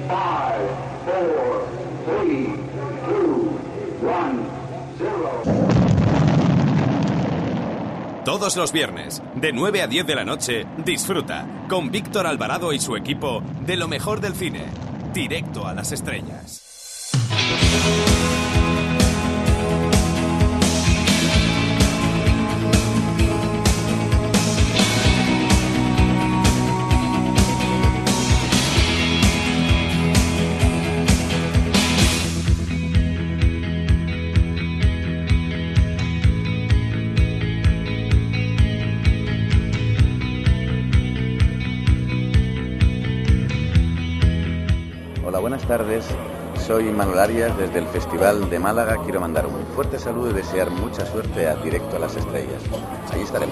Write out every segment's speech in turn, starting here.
5, 4, 3, 2, 1, 0. Todos los viernes, de 9 a 10 de la noche, disfruta con Víctor Alvarado y su equipo de lo mejor del cine. Directo a las estrellas. Buenas tardes, soy Manuel Arias desde el Festival de Málaga. Quiero mandar un fuerte saludo y desear mucha suerte a Directo a las Estrellas. Allí estaremos.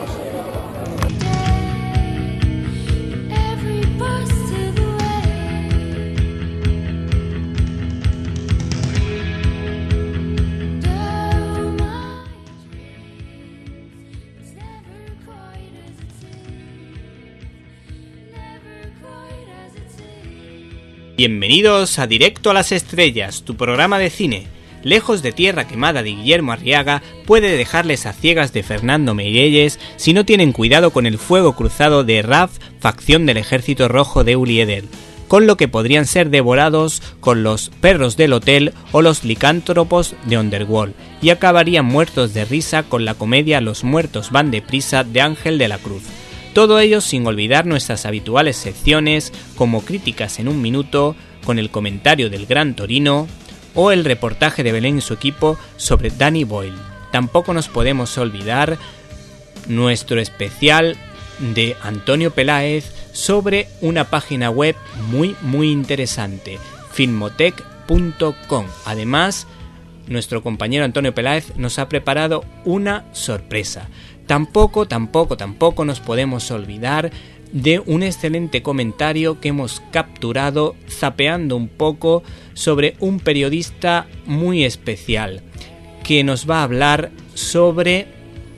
Bienvenidos a Directo a las Estrellas, tu programa de cine. Lejos de Tierra Quemada de Guillermo Arriaga puede dejarles a ciegas de Fernando Meirelles si no tienen cuidado con el fuego cruzado de RAF, facción del Ejército Rojo de Uli Edel, con lo que podrían ser devorados con los perros del hotel o los licántropos de Underworld, y acabarían muertos de risa con la comedia Los muertos van deprisa de Ángel de la Cruz. Todo ello sin olvidar nuestras habituales secciones como Críticas en un Minuto, con el comentario del Gran Torino, o el reportaje de Belén y su equipo sobre Danny Boyle. Tampoco nos podemos olvidar nuestro especial de Antonio Peláez sobre una página web muy interesante, filmotech.com. Además, nuestro compañero Antonio Peláez nos ha preparado una sorpresa. Tampoco nos podemos olvidar de un excelente comentario que hemos capturado zapeando un poco sobre un periodista muy especial que nos va a hablar sobre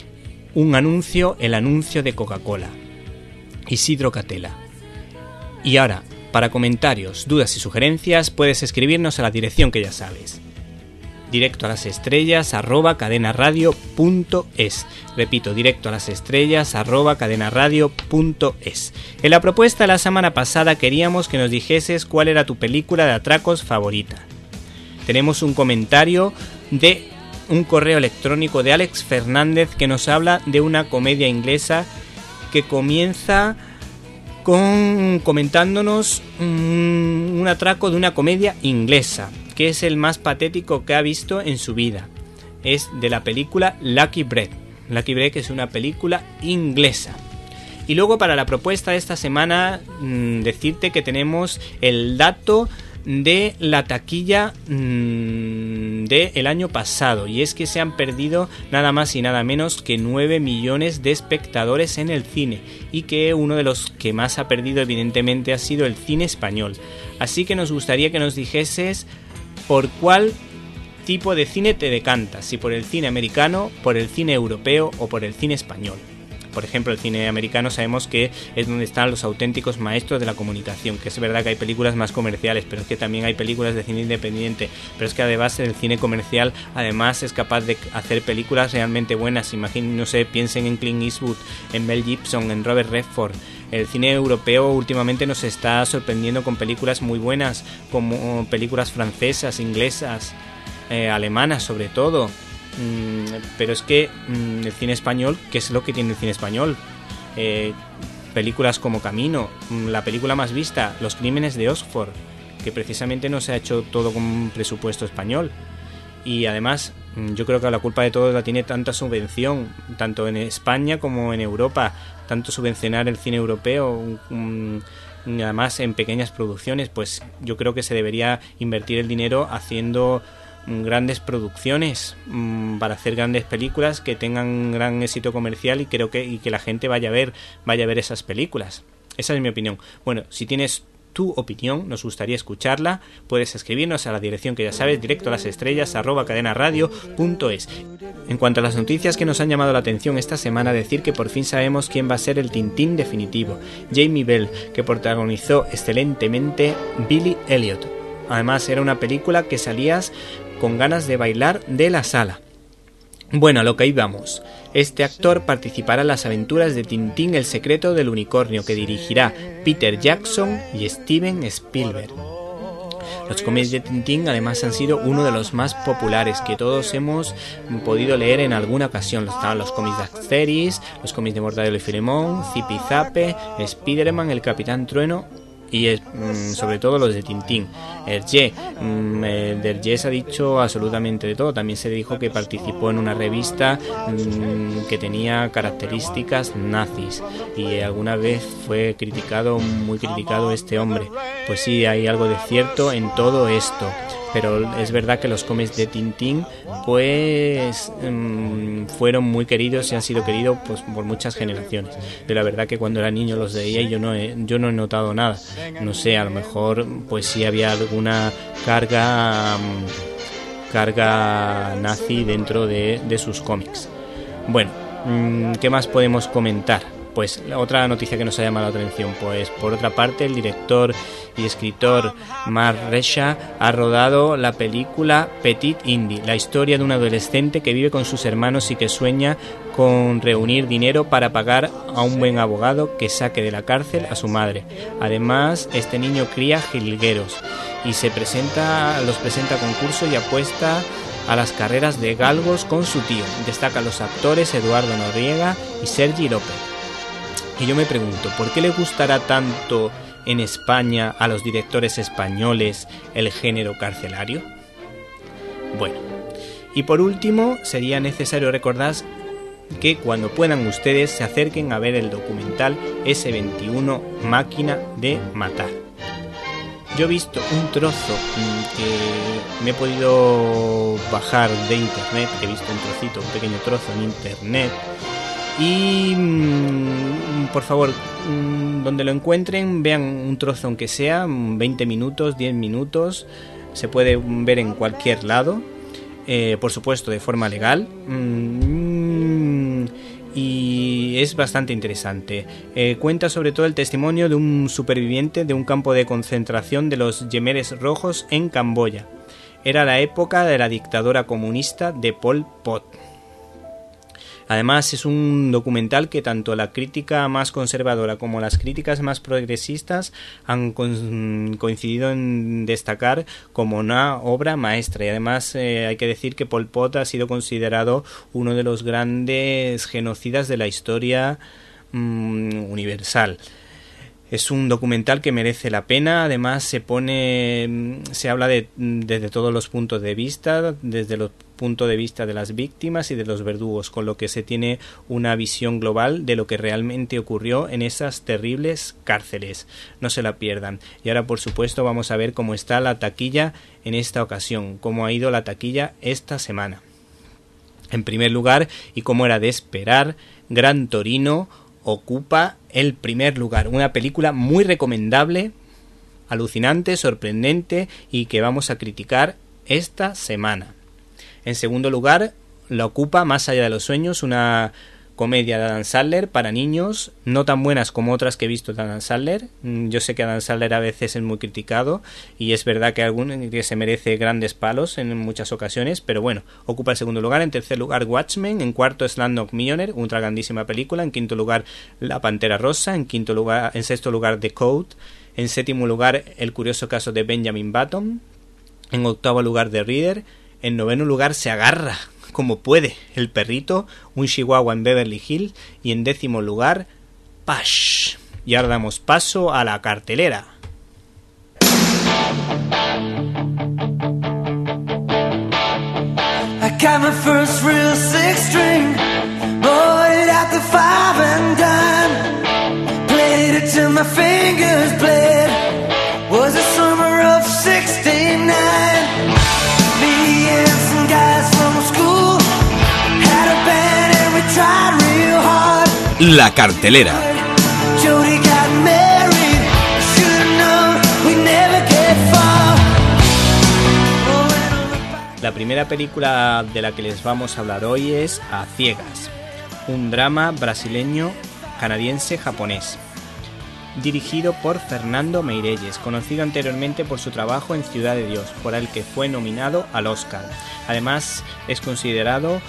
un anuncio, el anuncio de Coca-Cola. Isidro Catela. Y ahora, para comentarios, dudas y sugerencias, puedes escribirnos a la dirección que ya sabes. Directo a las estrellas @cadenaradio.es. Repito, directo a las estrellas @cadenaradio.es. En la propuesta de la semana pasada queríamos que nos dijeses cuál era tu película de atracos favorita. Tenemos un comentario de un correo electrónico de Alex Fernández que nos habla de una comedia inglesa que comienza comentándonos un atraco de una comedia inglesa, que es el más patético que ha visto en su vida. Es de la película Lucky Break. Lucky Break es una película inglesa. Y luego, para la propuesta de esta semana, decirte que tenemos el dato de la taquilla del año pasado, y es que se han perdido nada más y nada menos que 9 millones de espectadores en el cine, y que uno de los que más ha perdido evidentemente ha sido el cine español. Así que nos gustaría que nos dijeses por cuál tipo de cine te decantas, si por el cine americano, por el cine europeo o por el cine español. Por ejemplo, el cine americano sabemos que es donde están los auténticos maestros de la comunicación, que es verdad que hay películas más comerciales, pero es que también hay películas de cine independiente, pero es que además el cine comercial además es capaz de hacer películas realmente buenas. Imaginen, no sé, piensen en Clint Eastwood, en Mel Gibson, en Robert Redford. El cine europeo últimamente nos está sorprendiendo con películas muy buenas, como películas francesas, inglesas, alemanas sobre todo. Pero es que el cine español, ¿qué es lo que tiene el cine español? Películas como Camino, la película más vista, Los crímenes de Oxford, que precisamente no se ha hecho todo con un presupuesto español. Y además, yo creo que la culpa de todo la tiene tanta subvención, tanto en España como en Europa, tanto subvencionar el cine europeo, además en pequeñas producciones. Pues yo creo que se debería invertir el dinero haciendo grandes producciones, para hacer grandes películas que tengan gran éxito comercial, y creo que la gente vaya a ver esas películas. Esa es mi opinión. Bueno, si tienes tu opinión, nos gustaría escucharla. Puedes escribirnos a la dirección que ya sabes, directoalasestrellas@cadenaradio.es. En cuanto a las noticias que nos han llamado la atención esta semana, decir que por fin sabemos quién va a ser el Tintín definitivo, Jamie Bell, que protagonizó excelentemente Billy Elliot. Además era una película que salías con ganas de bailar de la sala. Bueno, a lo que íbamos. Este actor participará en las aventuras de Tintín, el secreto del unicornio, que dirigirá Peter Jackson y Steven Spielberg. Los cómics de Tintín además han sido uno de los más populares que todos hemos podido leer en alguna ocasión. Estaban los cómics de Asterix, los cómics de Mortadelo y Filemón, Zipizape, Spiderman, el Capitán Trueno y sobre todo los de Tintín. Hergé, de Hergé se ha dicho absolutamente de todo. También se dijo que participó en una revista que tenía características nazis y alguna vez fue muy criticado este hombre. Pues sí, hay algo de cierto en todo esto, pero es verdad que los cómics de Tintín pues fueron muy queridos y han sido queridos pues por muchas generaciones. De la verdad que cuando era niño los leía y yo no he notado nada. No sé, a lo mejor pues sí había alguna carga nazi dentro de sus cómics. Bueno, ¿qué más podemos comentar? Pues otra noticia que nos ha llamado la atención, pues por otra parte el director y escritor Mark Resha ha rodado la película Petit Indy, la historia de un adolescente que vive con sus hermanos y que sueña con reunir dinero para pagar a un buen abogado que saque de la cárcel a su madre. Además, este niño cría jilgueros y los presenta a concurso y apuesta a las carreras de galgos con su tío. Destacan los actores Eduardo Noriega y Sergi López. Y yo me pregunto, ¿por qué le gustará tanto en España a los directores españoles el género carcelario? Bueno, y por último, sería necesario recordar que cuando puedan ustedes se acerquen a ver el documental S21 Máquina de Matar. Yo he visto un trozo que me he podido bajar de internet, he visto un pequeño trozo en internet. Y por favor, donde lo encuentren, vean un trozo aunque sea, 20 minutos, 10 minutos, se puede ver en cualquier lado, por supuesto de forma legal, y es bastante interesante. Cuenta sobre todo el testimonio de un superviviente de un campo de concentración de los Jemeres Rojos en Camboya. Era la época de la dictadura comunista de Pol Pot. Además es un documental que tanto la crítica más conservadora como las críticas más progresistas han coincidido en destacar como una obra maestra. Y además hay que decir que Pol Pot ha sido considerado uno de los grandes genocidas de la historia universal. Es un documental que merece la pena. Además se habla desde todos los puntos de vista, desde los puntos de vista de las víctimas y de los verdugos, con lo que se tiene una visión global de lo que realmente ocurrió en esas terribles cárceles. No se la pierdan. Y ahora, por supuesto, vamos a ver cómo está la taquilla en esta ocasión, cómo ha ido la taquilla esta semana. En primer lugar, y como era de esperar, Gran Torino ocupa el primer lugar. Una película muy recomendable, alucinante, sorprendente y que vamos a criticar esta semana. En segundo lugar, la ocupa Más allá de los sueños, una comedia de Adam Sandler para niños, no tan buenas como otras que he visto de Adam Sandler. Yo sé que Adam Sandler a veces es muy criticado y es verdad que se merece grandes palos en muchas ocasiones, pero bueno, ocupa el segundo lugar. En tercer lugar, Watchmen. En cuarto, Slumdog Millionaire, otra grandísima película. En quinto lugar, La Pantera Rosa. En sexto lugar, The Code. En séptimo lugar, El curioso caso de Benjamin Button. En octavo lugar, The Reader. En noveno lugar, Se agarra como puede el perrito, un chihuahua en Beverly Hills. Y en décimo lugar, Pash. Y ahora damos paso a la cartelera. I got my first real six string, bought it at the 5 and dime, played it till my fingers bled, was the summer of 69. Me and some guys from school had a band and we tried real hard. La cartelera. Jody got married, should've known La primera película de la que les vamos a hablar hoy es A Ciegas, un drama brasileño, canadiense, japonés, dirigido por Fernando Meirelles, conocido anteriormente por su trabajo en Ciudad de Dios, por el que fue nominado al Oscar. Además, es considerado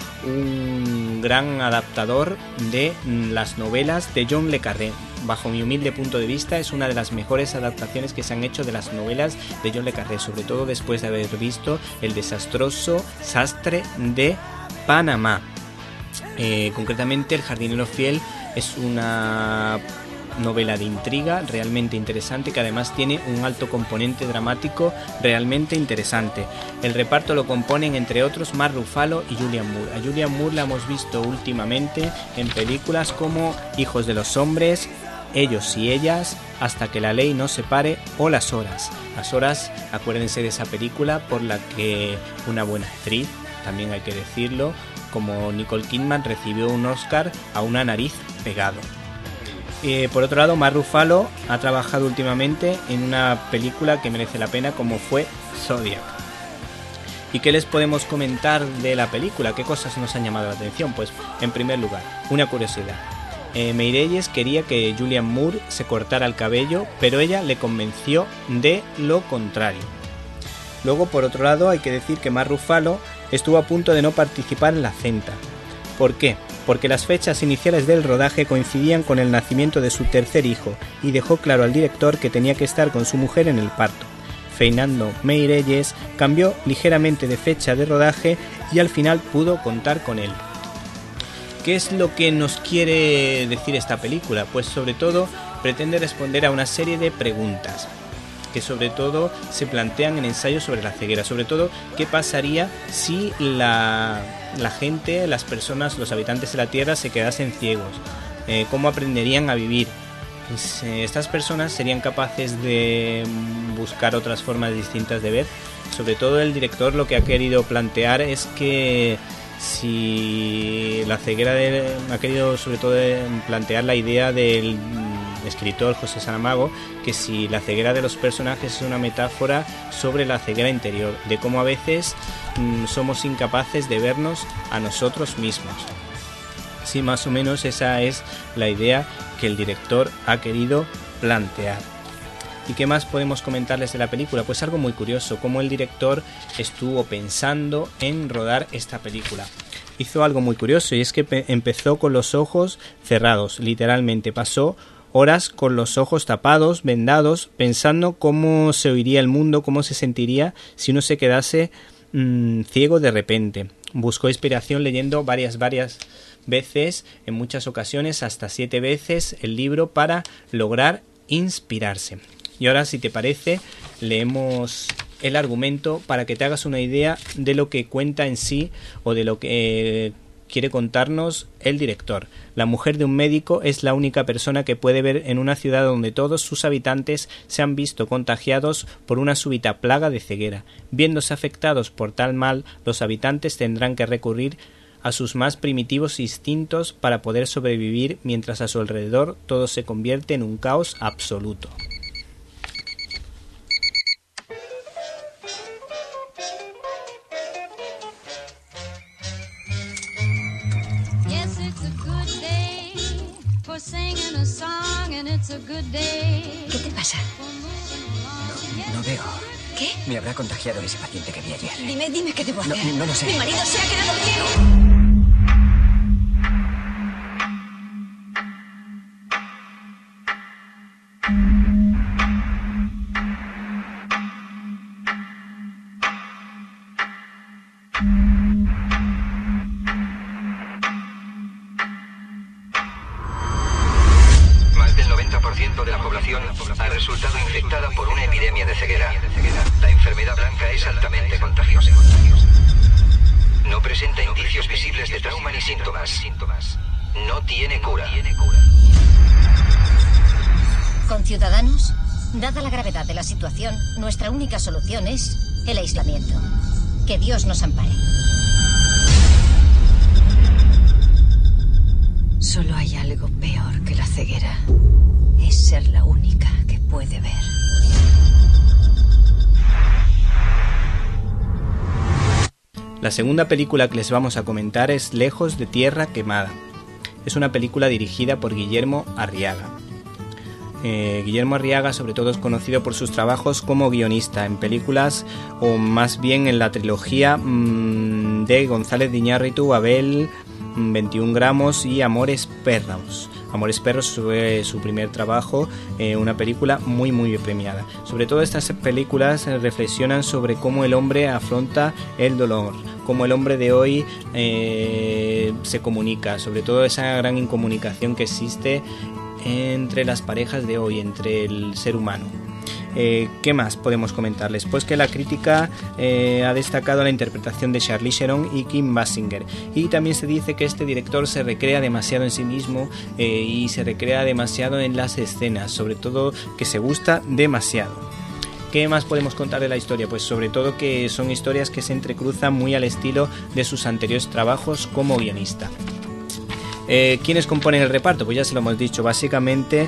un gran adaptador de las novelas de John le Carré. Bajo mi humilde punto de vista, es una de las mejores adaptaciones que se han hecho de las novelas de John le Carré, sobre todo después de haber visto El desastroso sastre de Panamá. Concretamente, El jardinero fiel es una novela de intriga realmente interesante, que además tiene un alto componente dramático realmente interesante. El reparto lo componen, entre otros, Mark Ruffalo y Julianne Moore. A Julianne Moore la hemos visto últimamente en películas como Hijos de los hombres, Ellos y ellas, Hasta que la ley nos separe o Las horas. Las horas, acuérdense de esa película por la que una buena actriz, también hay que decirlo, como Nicole Kidman, recibió un Oscar a Una nariz pegado. Por otro lado, Mark Ruffalo ha trabajado últimamente en una película que merece la pena, como fue Zodiac. ¿Y qué les podemos comentar de la película? ¿Qué cosas nos han llamado la atención? Pues, en primer lugar, una curiosidad. Meirelles quería que Julianne Moore se cortara el cabello, pero ella le convenció de lo contrario. Luego, por otro lado, hay que decir que Mark Ruffalo estuvo a punto de no participar en la cinta. ¿Por qué? Porque las fechas iniciales del rodaje coincidían con el nacimiento de su tercer hijo y dejó claro al director que tenía que estar con su mujer en el parto. Fernando Meirelles cambió ligeramente de fecha de rodaje y al final pudo contar con él. ¿Qué es lo que nos quiere decir esta película? Pues sobre todo pretende responder a una serie de preguntas que sobre todo se plantean en ensayos sobre la ceguera. Sobre todo, ¿qué pasaría si la gente, las personas, los habitantes de la Tierra se quedasen ciegos? ¿Cómo aprenderían a vivir? Pues, estas personas serían capaces de buscar otras formas distintas de ver. Sobre todo el director lo que ha querido plantear es que si la ceguera ha querido sobre todo plantear la idea del escritor José Saramago, que si la ceguera de los personajes es una metáfora sobre la ceguera interior, de cómo a veces somos incapaces de vernos a nosotros mismos. Sí, más o menos esa es la idea que el director ha querido plantear. ¿Y qué más podemos comentarles de la película? Pues algo muy curioso, cómo el director estuvo pensando en rodar esta película. Hizo algo muy curioso, y es que empezó con los ojos cerrados, literalmente pasó horas con los ojos tapados, vendados, pensando cómo se oiría el mundo, cómo se sentiría si uno se quedase ciego de repente. Buscó inspiración leyendo varias veces, en muchas ocasiones hasta 7 veces, el libro para lograr inspirarse. Y ahora, si te parece, leemos el argumento para que te hagas una idea de lo que cuenta en sí o de lo que quiere contarnos el director. La mujer de un médico es la única persona que puede ver en una ciudad donde todos sus habitantes se han visto contagiados por una súbita plaga de ceguera. Viéndose afectados por tal mal, los habitantes tendrán que recurrir a sus más primitivos instintos para poder sobrevivir, mientras a su alrededor todo se convierte en un caos absoluto. ¿Qué te pasa? No veo. ¿Qué? Me habrá contagiado ese paciente que vi ayer. Dime qué debo hacer. No lo sé. Mi marido se ha quedado ciego. Más del 90% de la población ha resultado infectada por una epidemia de ceguera. La enfermedad blanca es altamente contagiosa. No presenta indicios visibles de trauma ni síntomas. No tiene cura. Conciudadanos, dada la gravedad de la situación, nuestra única solución es el aislamiento. Que Dios nos ampare. Solo hay algo peor que la ceguera. Es ser la única que puede ver. La segunda película que les vamos a comentar es Lejos de Tierra Quemada. Es una película dirigida por Guillermo Arriaga. Guillermo Arriaga sobre todo es conocido por sus trabajos como guionista en películas, o más bien en la trilogía de González de Iñárritu, Abel, 21 gramos y Amores Perros. Amores Perros fue su primer trabajo, una película muy muy premiada. Sobre todo estas películas reflexionan sobre cómo el hombre afronta el dolor, cómo el hombre de hoy se comunica, sobre todo esa gran incomunicación que existe entre las parejas de hoy, entre el ser humano. ¿Qué más podemos comentarles? Pues que la crítica ha destacado la interpretación de Charlize Theron y Kim Basinger, y también se dice que este director se recrea demasiado en sí mismo y se recrea demasiado en las escenas, sobre todo que se gusta demasiado. ¿Qué más podemos contar de la historia? Pues sobre todo que son historias que se entrecruzan muy al estilo de sus anteriores trabajos como guionista. ¿Quiénes componen el reparto? Pues ya se lo hemos dicho, básicamente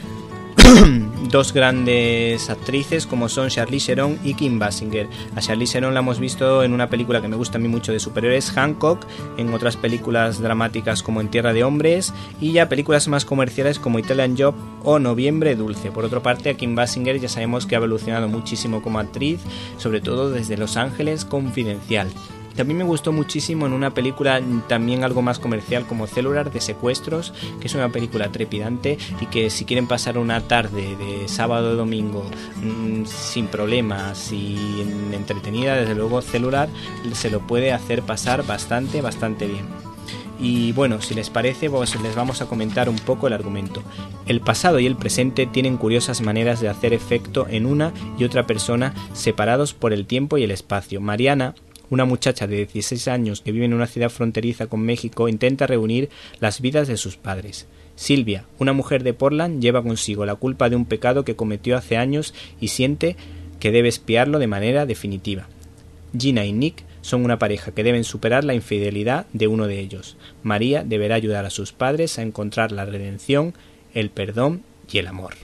dos grandes actrices como son Charlize Theron y Kim Basinger. A Charlize Theron la hemos visto en una película que me gusta a mí mucho de superhéroes, Hancock, en otras películas dramáticas como En Tierra de Hombres, y ya películas más comerciales como Italian Job o Noviembre Dulce. Por otra parte, a Kim Basinger ya sabemos que ha evolucionado muchísimo como actriz, sobre todo desde Los Ángeles Confidencial. También me gustó muchísimo en una película también algo más comercial como Cellular, de secuestros, que es una película trepidante y que si quieren pasar una tarde de sábado o domingo sin problemas y entretenida, desde luego Cellular se lo puede hacer pasar bastante bien. Y bueno, si les parece, pues les vamos a comentar un poco el argumento. El pasado y el presente tienen curiosas maneras de hacer efecto en una y otra persona, separados por el tiempo y el espacio. Mariana, una muchacha de 16 años que vive en una ciudad fronteriza con México, intenta reunir las vidas de sus padres. Silvia, una mujer de Portland, lleva consigo la culpa de un pecado que cometió hace años y siente que debe expiarlo de manera definitiva. Gina y Nick son una pareja que deben superar la infidelidad de uno de ellos. María deberá ayudar a sus padres a encontrar la redención, el perdón y el amor.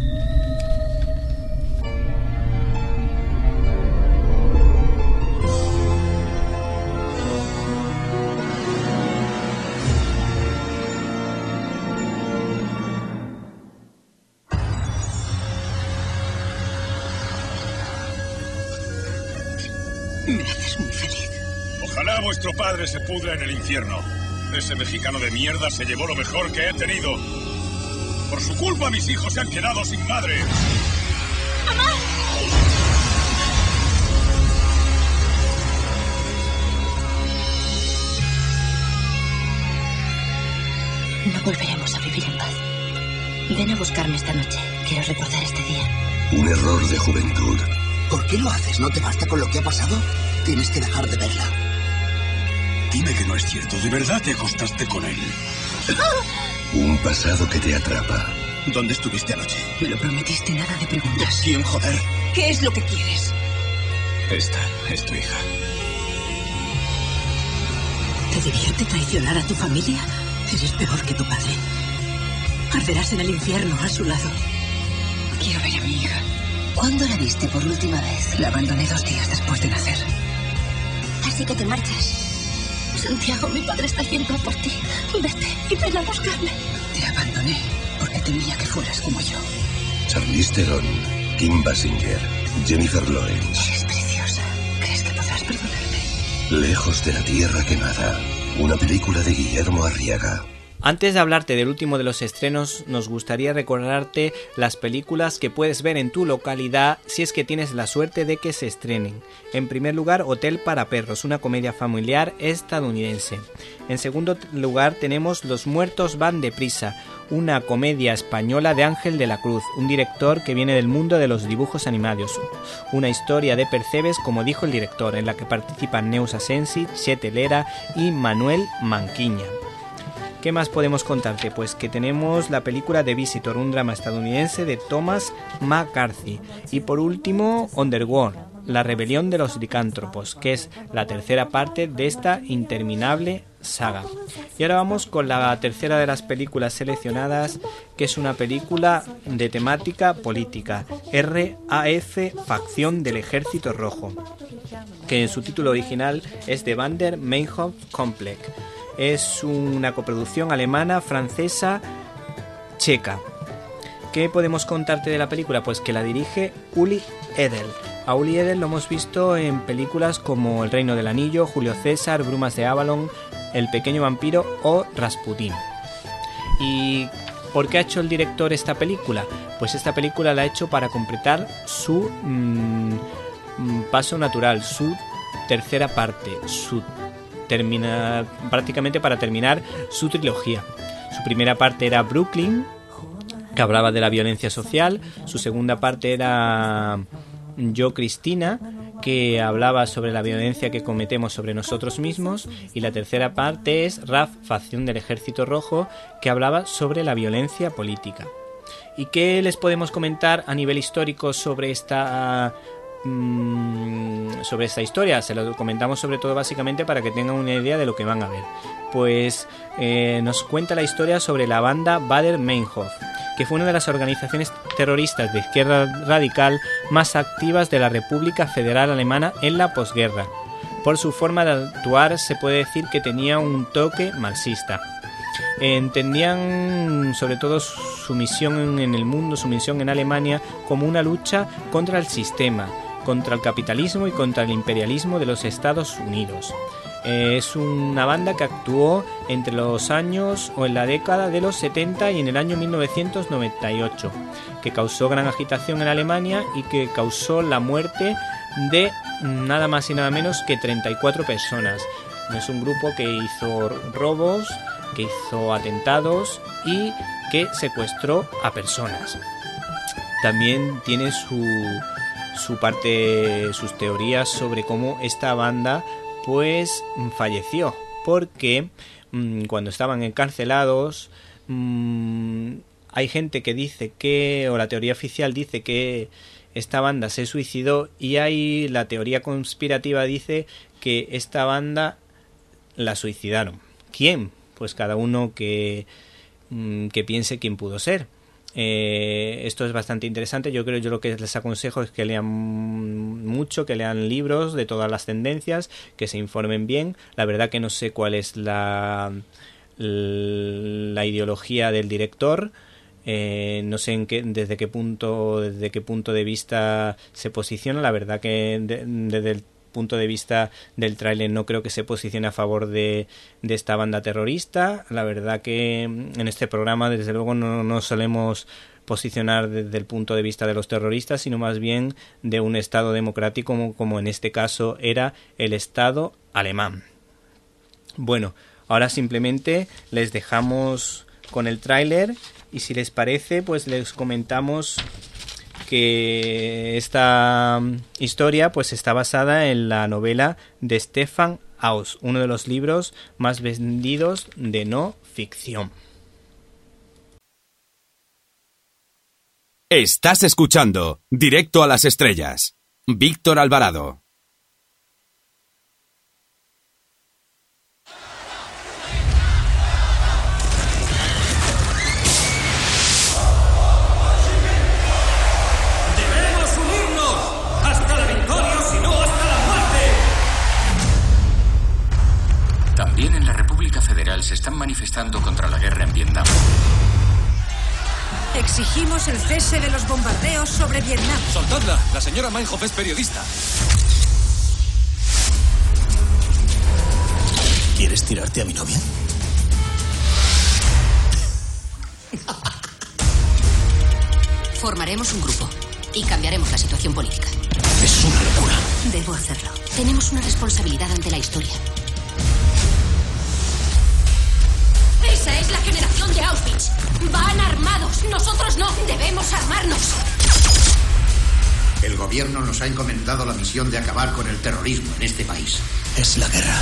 Me haces muy feliz. Ojalá vuestro padre se pudra en el infierno. Ese mexicano de mierda se llevó lo mejor que he tenido. Por su culpa mis hijos se han quedado sin madre. ¡Mamá! No volveremos a vivir en paz. Ven a buscarme esta noche. Quiero recordar este día. Un error de juventud. ¿Por qué lo haces? ¿No te basta con lo que ha pasado? Tienes que dejar de verla. Dime que no es cierto. ¿De verdad te acostaste con él? Un pasado que te atrapa. ¿Dónde estuviste anoche? Me lo prometiste, nada de preguntas. ¿Quién, joder? ¿Qué es lo que quieres? Esta es tu hija. ¿Te divierte traicionar a tu familia? Eres peor que tu padre. Arderás en el infierno a su lado. Quiero ver a mi hija. ¿Cuándo la viste por última vez? La abandoné 2 días después de nacer. Así que te marchas. Santiago, mi padre está yendo a por ti. Vete y ven a buscarme. Te abandoné porque temía que fueras como yo. Charlize Theron, Kim Basinger, Jennifer Lawrence. Eres preciosa. ¿Crees que podrás perdonarme? Lejos de la Tierra Quemada. Una película de Guillermo Arriaga. Antes de hablarte del último de los estrenos, nos gustaría recordarte las películas que puedes ver en tu localidad si es que tienes la suerte de que se estrenen. En primer lugar, Hotel para Perros, una comedia familiar estadounidense. En segundo lugar, tenemos Los Muertos Van Deprisa, una comedia española de Ángel de la Cruz, un director que viene del mundo de los dibujos animados. Una historia de Percebes, como dijo el director, en la que participan Neus Asensi, Chete Lera y Manuel Manquiña. ¿Qué más podemos contarte? Pues que tenemos la película The Visitor, un drama estadounidense de Thomas McCarthy. Y por último, Underworld, la rebelión de los licántropos, que es la tercera parte de esta interminable saga. Y ahora vamos con la tercera de las películas seleccionadas, que es una película de temática política, RAF, Facción del Ejército Rojo, que en su título original es The Baader-Meinhof Komplex. Es una coproducción alemana, francesa, checa. ¿Qué podemos contarte de la película? Pues que la dirige Uli Edel. A Uli Edel lo hemos visto en películas como El Reino del Anillo, Julio César, Brumas de Avalon, El Pequeño Vampiro o Rasputín. ¿Y por qué ha hecho el director esta película? Pues esta película la ha hecho para completar su paso natural, su tercera parte, prácticamente para terminar su trilogía. Su primera parte era Brooklyn, que hablaba de la violencia social. Su segunda parte era Yo, Cristina, que hablaba sobre la violencia que cometemos sobre nosotros mismos. Y la tercera parte es RAF, Facción del Ejército Rojo, que hablaba sobre la violencia política. ¿Y qué les podemos comentar a nivel histórico sobre esta historia? Se lo comentamos sobre todo básicamente para que tengan una idea de lo que van a ver. Pues nos cuenta la historia sobre la banda Baader-Meinhof, que fue una de las organizaciones terroristas de izquierda radical más activas de la República Federal Alemana en la posguerra. Por su forma de actuar se puede decir que tenía un toque marxista. Entendían sobre todo su misión en el mundo, su misión en Alemania, como una lucha contra el sistema, contra el capitalismo y contra el imperialismo de los Estados Unidos. Es una banda que actuó entre los años o en la década de los 70 y en el año 1998, que causó gran agitación en Alemania y que causó la muerte de nada más y nada menos que 34 personas. Es un grupo que hizo robos, que hizo atentados y que secuestró a personas. También tiene su parte, sus teorías sobre cómo esta banda pues falleció, porque cuando estaban encarcelados hay gente que dice que, o la teoría oficial dice que esta banda se suicidó, y hay la teoría conspirativa dice que esta banda la suicidaron. ¿Quién? Pues cada uno que piense quién pudo ser. Esto es bastante interesante. Yo lo que les aconsejo es que lean mucho, que lean libros de todas las tendencias, que se informen bien. La verdad que no sé cuál es la ideología del director. No sé desde qué punto de vista se posiciona. La verdad que desde el punto de vista del tráiler no creo que se posicione a favor de esta banda terrorista. La verdad que en este programa desde luego no solemos posicionar desde el punto de vista de los terroristas, sino más bien de un Estado democrático como en este caso era el Estado alemán. Bueno, ahora simplemente les dejamos con el tráiler y si les parece pues les comentamos que esta historia pues está basada en la novela de Stefan Aus, uno de los libros más vendidos de no ficción. Estás escuchando Directo a las Estrellas. Víctor Alvarado. También en la República Federal se están manifestando contra la guerra en Vietnam. Exigimos el cese de los bombardeos sobre Vietnam. ¡Soltadla! La señora Meinhof es periodista. ¿Quieres tirarte a mi novia? Formaremos un grupo y cambiaremos la situación política. Es una locura. Debo hacerlo. Tenemos una responsabilidad ante la historia. Esa es la generación de Auschwitz. Van armados. Nosotros no. Debemos armarnos. El gobierno nos ha encomendado la misión de acabar con el terrorismo en este país. Es la guerra.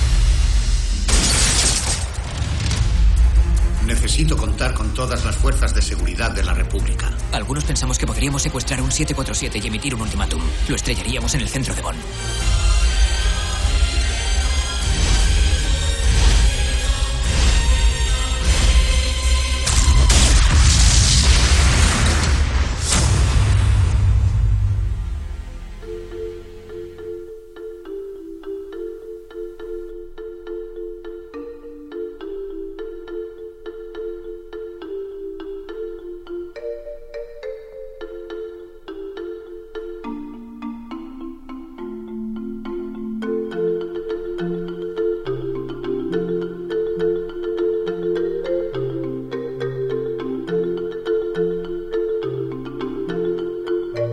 Necesito contar con todas las fuerzas de seguridad de la República. Algunos pensamos que podríamos secuestrar un 747 y emitir un ultimátum. Lo estrellaríamos en el centro de Bonn.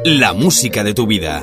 La música de tu vida.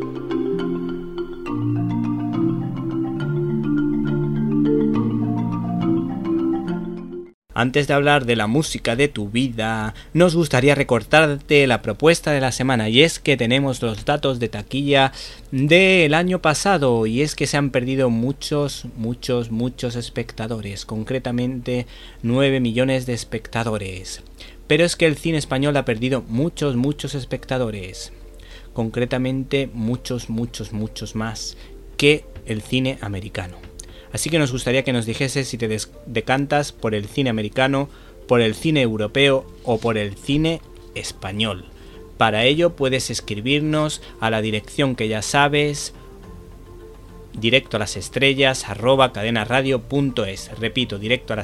Antes de hablar de la música de tu vida, nos gustaría recordarte la propuesta de la semana, y es que tenemos los datos de taquilla del año pasado, y es que se han perdido muchos espectadores, concretamente 9 millones de espectadores. Pero es que el cine español ha perdido muchos espectadores, concretamente muchos más que el cine americano. Así que nos gustaría que nos dijese si te decantas por el cine americano, por el cine europeo o por el cine español. Para ello puedes escribirnos a la dirección que ya sabes, directoalasestrellas@cadenaradio.es. Repito,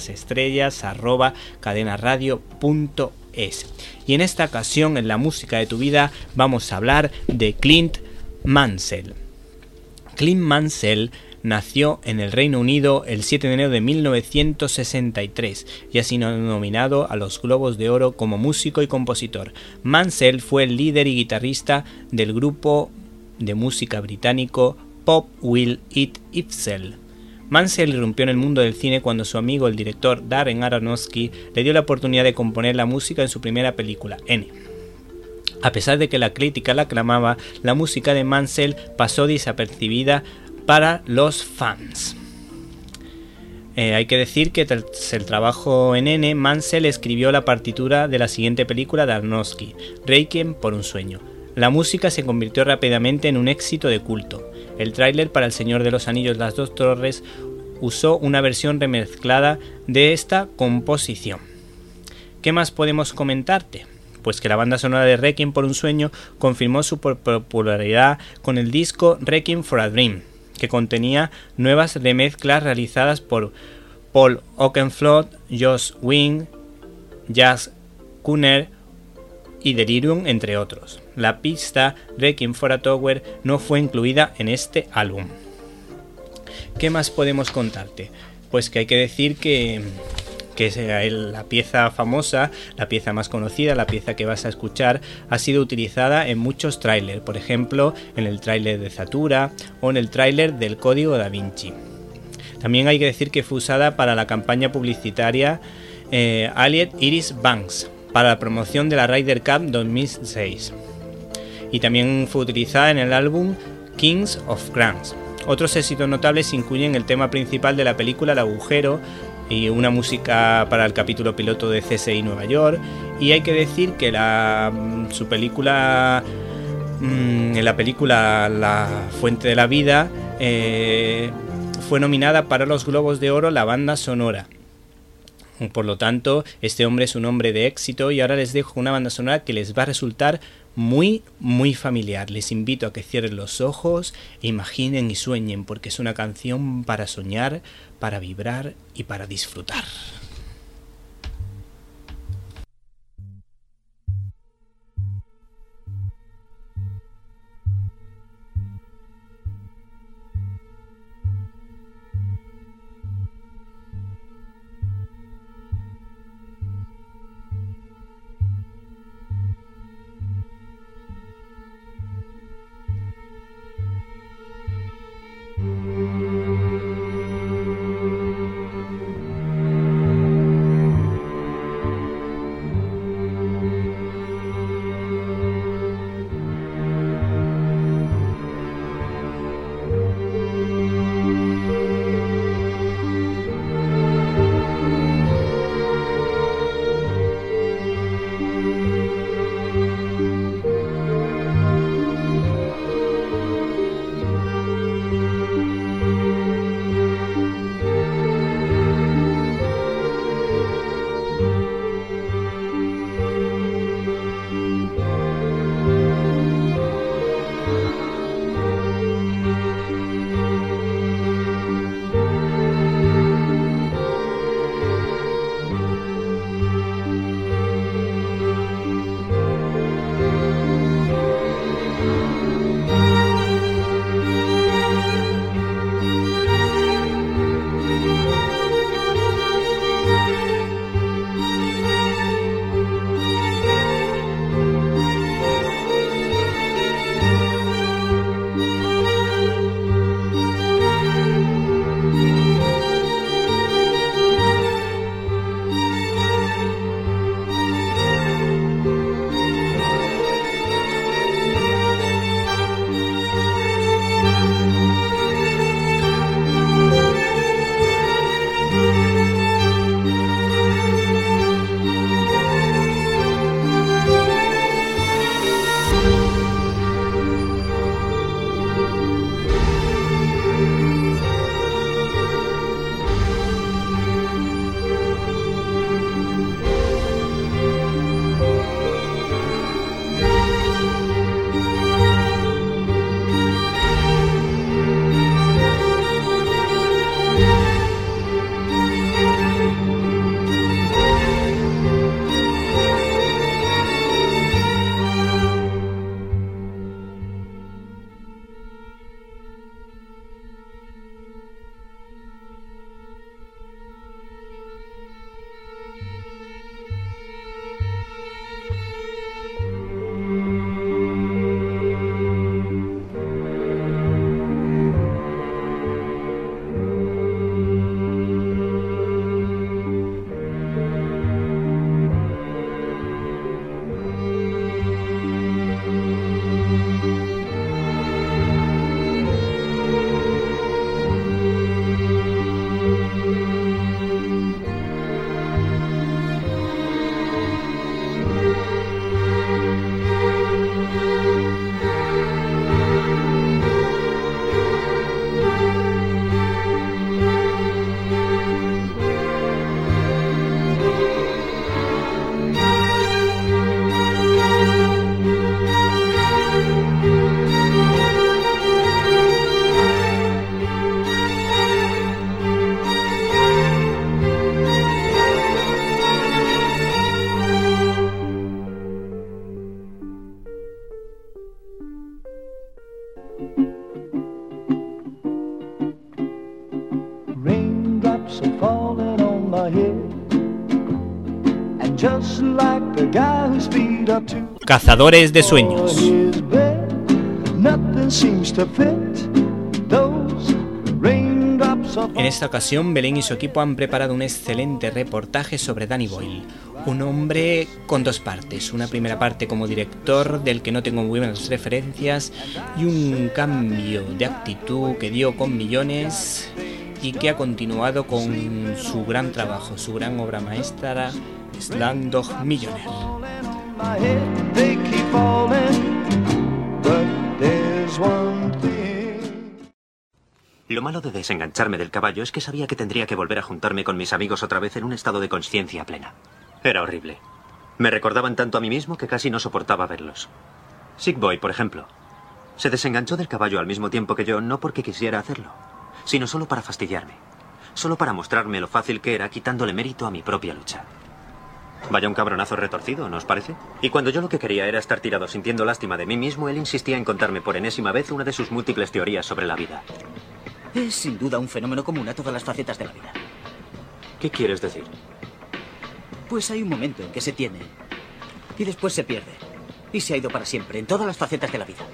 directoalasestrellas@cadenaradio.es. Y en esta ocasión, en la música de tu vida, vamos a hablar de Clint Mansell. Clint Mansell nació en el Reino Unido el 7 de enero de 1963 y ha sido nominado a los Globos de Oro como músico y compositor. Mansell fue el líder y guitarrista del grupo de música británico Pop Will Eat Itself. Mansell irrumpió en el mundo del cine cuando su amigo, el director Darren Aronofsky, le dio la oportunidad de componer la música en su primera película, N. A pesar de que la crítica la aclamaba, la música de Mansell pasó desapercibida para los fans. Hay que decir que tras el trabajo en N, Mansell escribió la partitura de la siguiente película de Aronofsky, Requiem por un sueño. La música se convirtió rápidamente en un éxito de culto. El tráiler para El Señor de los Anillos, Las Dos Torres usó una versión remezclada de esta composición. ¿Qué más podemos comentarte? Pues que la banda sonora de Requiem por un sueño confirmó su popularidad con el disco Requiem for a Dream, que contenía nuevas remezclas realizadas por Paul Oakenfold, Joss Whedon, Jazz Cooner y Delirium, entre otros. La pista Requiem for a Tower no fue incluida en este álbum. ¿Qué más podemos contarte? Pues que hay que decir que la pieza famosa, la pieza más conocida, la pieza que vas a escuchar, ha sido utilizada en muchos trailers, por ejemplo, en el tráiler de Zathura o en el tráiler del Código Da Vinci. También hay que decir que fue usada para la campaña publicitaria Allied Iris Banks, para la promoción de la Ryder Cup 2006. Y también fue utilizada en el álbum Kings of Crowns. Otros éxitos notables incluyen el tema principal de la película El Agujero, y una música para el capítulo piloto de CSI Nueva York. Y hay que decir que en la película La Fuente de la Vida fue nominada para los Globos de Oro la banda sonora. Por lo tanto, este hombre es un hombre de éxito, y ahora les dejo una banda sonora que les va a resultar muy familiar. Les invito a que cierren los ojos, imaginen y sueñen, porque es una canción para soñar, para vibrar y para disfrutar. Raindrops are falling on my head. And just like the guy whose feet are too Cazadores de sueños. his bed, nothing seems to fit. Those raindrops are En esta ocasión, Belén y su equipo han preparado un excelente reportaje sobre Danny Boyle, un hombre con dos partes. Una primera parte como director, del que no tengo muy buenas referencias, y un cambio de actitud que dio con Millones y que ha continuado con su gran trabajo, su gran obra maestra, Slumdog Millionaire. my head, they keep falling. But there's one thing. Lo malo de desengancharme del caballo es que sabía que tendría que volver a juntarme con mis amigos otra vez en un estado de conciencia plena. Era horrible. Me recordaban tanto a mí mismo que casi no soportaba verlos. Sick Boy, por ejemplo, se desenganchó del caballo al mismo tiempo que yo, no porque quisiera hacerlo, sino solo para fastidiarme. Solo para mostrarme lo fácil que era, quitándole mérito a mi propia lucha. Vaya un cabronazo retorcido, ¿no os parece? Y cuando yo lo que quería era estar tirado sintiendo lástima de mí mismo, él insistía en contarme por enésima vez una de sus múltiples teorías sobre la vida. Es sin duda un fenómeno común a todas las facetas de la vida. ¿Qué quieres decir? Pues hay un momento en que se tiene y después se pierde. Y se ha ido para siempre en todas las facetas de la vida.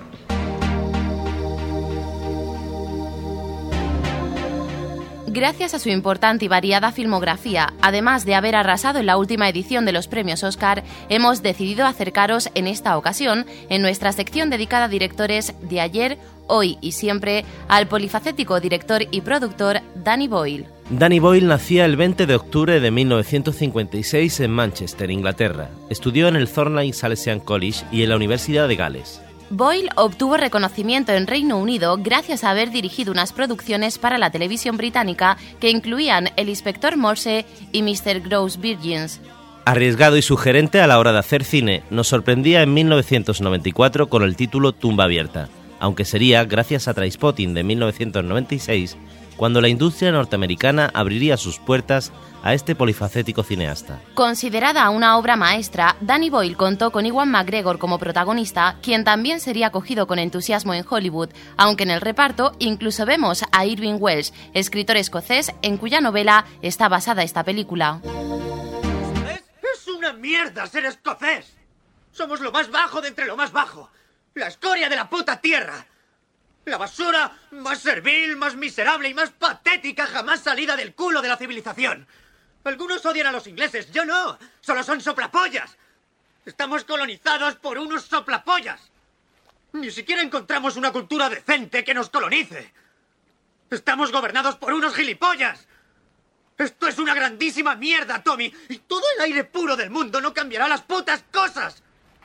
Gracias a su importante y variada filmografía, además de haber arrasado en la última edición de los premios Oscar, hemos decidido acercaros en esta ocasión, en nuestra sección dedicada a directores de ayer, hoy y siempre, al polifacético director y productor Danny Boyle. Danny Boyle nacía el 20 de octubre de 1956 en Manchester, Inglaterra. Estudió en el Thornlie Salesian College y en la Universidad de Gales. Boyle obtuvo reconocimiento en Reino Unido gracias a haber dirigido unas producciones para la televisión británica que incluían El Inspector Morse y Mr. Gross Virgins. Arriesgado y sugerente a la hora de hacer cine, nos sorprendía en 1994 con el título Tumba Abierta, aunque sería gracias a Trainspotting de 1996 cuando la industria norteamericana abriría sus puertas a este polifacético cineasta. Considerada una obra maestra, Danny Boyle contó con Ewan McGregor como protagonista, quien también sería acogido con entusiasmo en Hollywood, aunque en el reparto incluso vemos a Irving Welsh, escritor escocés en cuya novela está basada esta película. ¡Es una mierda ser escocés! Somos lo más bajo de entre lo más bajo. La escoria de la puta tierra. La basura más servil, más miserable y más patética jamás salida del culo de la civilización. Algunos odian a los ingleses, yo no. Solo son soplapollas. Estamos colonizados por unos soplapollas. Ni siquiera encontramos una cultura decente que nos colonice. Estamos gobernados por unos gilipollas. Esto es una grandísima mierda, Tommy. Y todo el aire puro del mundo no cambiará las putas cosas.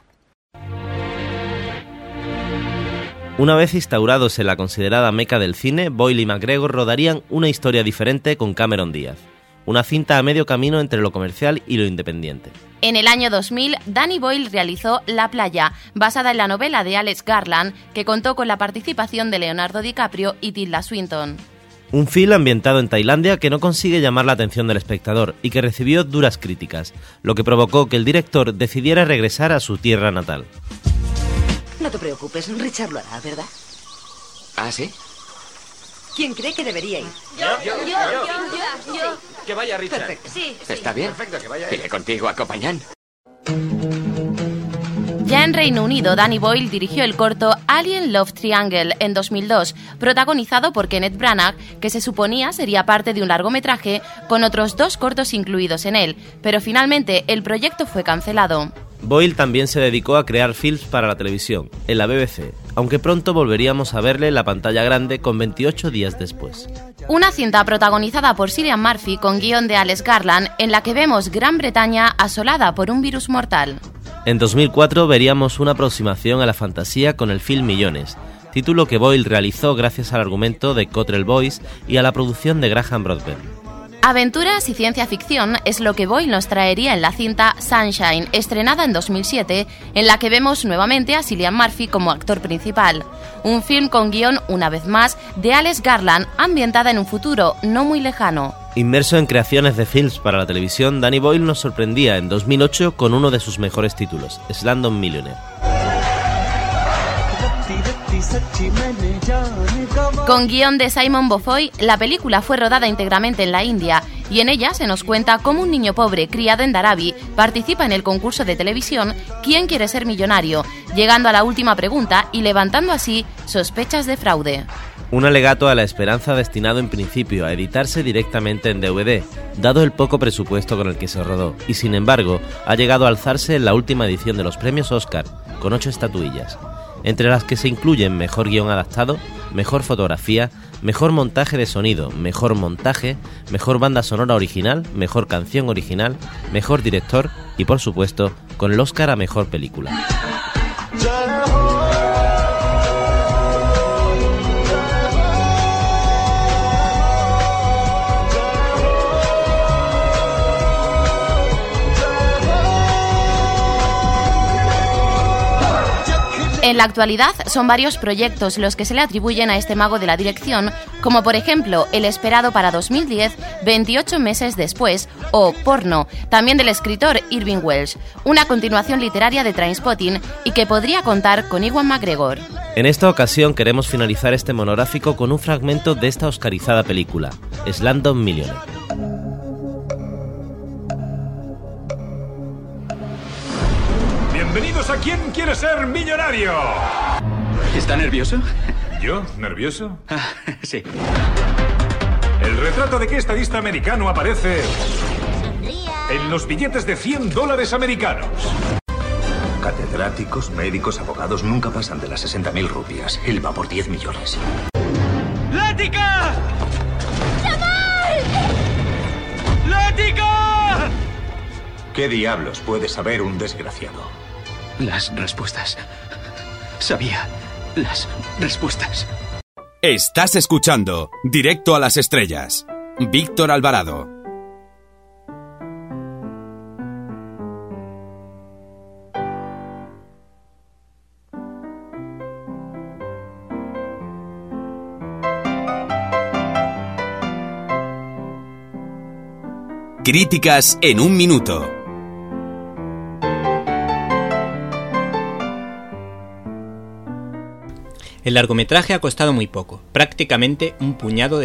Una vez instaurados en la considerada meca del cine, Boyle y McGregor rodarían una historia diferente con Cameron Díaz. Una cinta a medio camino entre lo comercial y lo independiente. En el año 2000, Danny Boyle realizó La playa, basada en la novela de Alex Garland, que contó con la participación de Leonardo DiCaprio y Tilda Swinton. Un film ambientado en Tailandia que no consigue llamar la atención del espectador y que recibió duras críticas, lo que provocó que el director decidiera regresar a su tierra natal. No te preocupes, Richard lo hará, ¿verdad? ¿Ah, sí? ¿Quién cree que debería ir? Yo. Que vaya Richard. Perfecto. Sí. ¿Está bien? Perfecto, que vaya. Iré contigo a Copañán. Ya en Reino Unido, Danny Boyle dirigió el corto Alien Love Triangle en 2002, protagonizado por Kenneth Branagh, que se suponía sería parte de un largometraje con otros 2 cortos incluidos en él, pero finalmente el proyecto fue cancelado. Boyle también se dedicó a crear films para la televisión, en la BBC, aunque pronto volveríamos a verle en la pantalla grande con 28 días después. Una cinta protagonizada por Cillian Murphy con guión de Alex Garland, en la que vemos Gran Bretaña asolada por un virus mortal. En 2004 veríamos una aproximación a la fantasía con el film Millones, título que Boyle realizó gracias al argumento de Cottrell Boyce y a la producción de Graham Broadbent. Aventuras y ciencia ficción es lo que Boyle nos traería en la cinta Sunshine, estrenada en 2007, en la que vemos nuevamente a Cillian Murphy como actor principal. Un film con guión, una vez más, de Alex Garland, ambientada en un futuro no muy lejano. Inmerso en creaciones de films para la televisión, Danny Boyle nos sorprendía en 2008 con uno de sus mejores títulos, Slumdog Millionaire. Con guión de Simon Beaufoy, la película fue rodada íntegramente en la India y en ella se nos cuenta cómo un niño pobre criado en Dharavi participa en el concurso de televisión ¿Quién quiere ser millonario?, llegando a la última pregunta y levantando así sospechas de fraude. Un alegato a la esperanza destinado en principio a editarse directamente en DVD, dado el poco presupuesto con el que se rodó, y sin embargo ha llegado a alzarse en la última edición de los premios Oscar, con 8 estatuillas, entre las que se incluyen mejor guión adaptado, mejor fotografía, mejor montaje de sonido, mejor montaje, mejor banda sonora original, mejor canción original, mejor director y, por supuesto, con el Oscar a mejor película. En la actualidad son varios proyectos los que se le atribuyen a este mago de la dirección, como por ejemplo el esperado para 2010, 28 meses después, o Porno, también del escritor Irving Welsh, una continuación literaria de Trainspotting y que podría contar con Ewan McGregor. En esta ocasión queremos finalizar este monográfico con un fragmento de esta oscarizada película, Slumdog Millionaire. Bienvenidos a ¿Quién quiere ser millonario? ¿Está nervioso? ¿Yo? ¿Nervioso? Sí. El retrato de qué estadista americano aparece en los billetes de $100 americanos. Catedráticos, médicos, abogados nunca pasan de las 60.000 rupias. Él va por 10 millones. ¡Lática! ¡Chaval! ¡Lática! ¿Qué diablos puede saber un desgraciado? Las respuestas. Sabía las respuestas. Estás escuchando Directo a las Estrellas. Víctor Alvarado. Críticas en un minuto. El largometraje ha costado muy poco, prácticamente $1 puñado.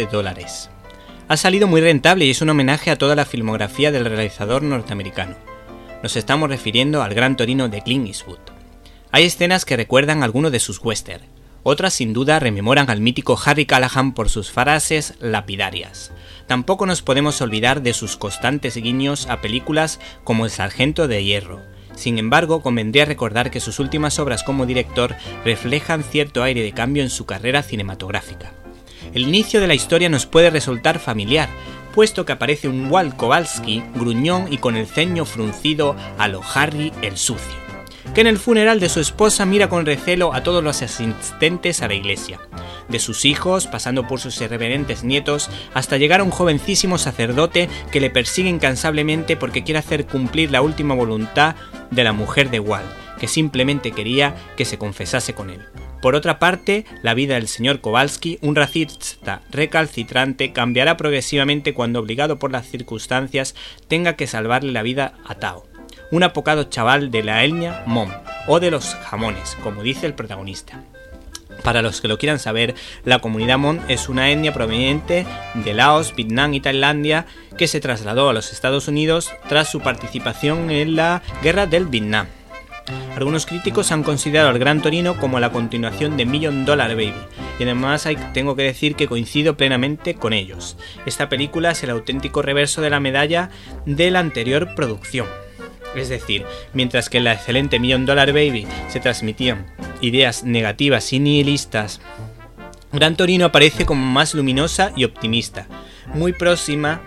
Ha salido muy rentable y es un homenaje a toda la filmografía del realizador norteamericano. Nos estamos refiriendo al Gran Torino de Clint Eastwood. Hay escenas que recuerdan a alguno de sus western, otras sin duda rememoran al mítico Harry Callahan por sus frases lapidarias. Tampoco nos podemos olvidar de sus constantes guiños a películas como El Sargento de Hierro. Sin embargo, convendría recordar que sus últimas obras como director reflejan cierto aire de cambio en su carrera cinematográfica. El inicio de la historia nos puede resultar familiar, puesto que aparece un Walt Kowalski gruñón y con el ceño fruncido a lo Harry el Sucio, que en el funeral de su esposa mira con recelo a todos los asistentes a la iglesia, de sus hijos, pasando por sus irreverentes nietos, hasta llegar a un jovencísimo sacerdote que le persigue incansablemente porque quiere hacer cumplir la última voluntad de la mujer de Walt, que simplemente quería que se confesase con él. Por otra parte, la vida del señor Kowalski, un racista recalcitrante, cambiará progresivamente cuando, obligado por las circunstancias, tenga que salvarle la vida a Tao, un apocado chaval de la etnia Hmong, o de los jamones, como dice el protagonista. Para los que lo quieran saber, la comunidad Hmong es una etnia proveniente de Laos, Vietnam y Tailandia que se trasladó a los Estados Unidos tras su participación en la Guerra del Vietnam. Algunos críticos han considerado al Gran Torino como la continuación de $1 Million Baby, y además tengo que decir que coincido plenamente con ellos. Esta película es el auténtico reverso de la medalla de la anterior producción. Es decir, mientras que en la excelente $1 Million Baby se transmitían ideas negativas y nihilistas, Gran Torino aparece como más luminosa y optimista, muy próxima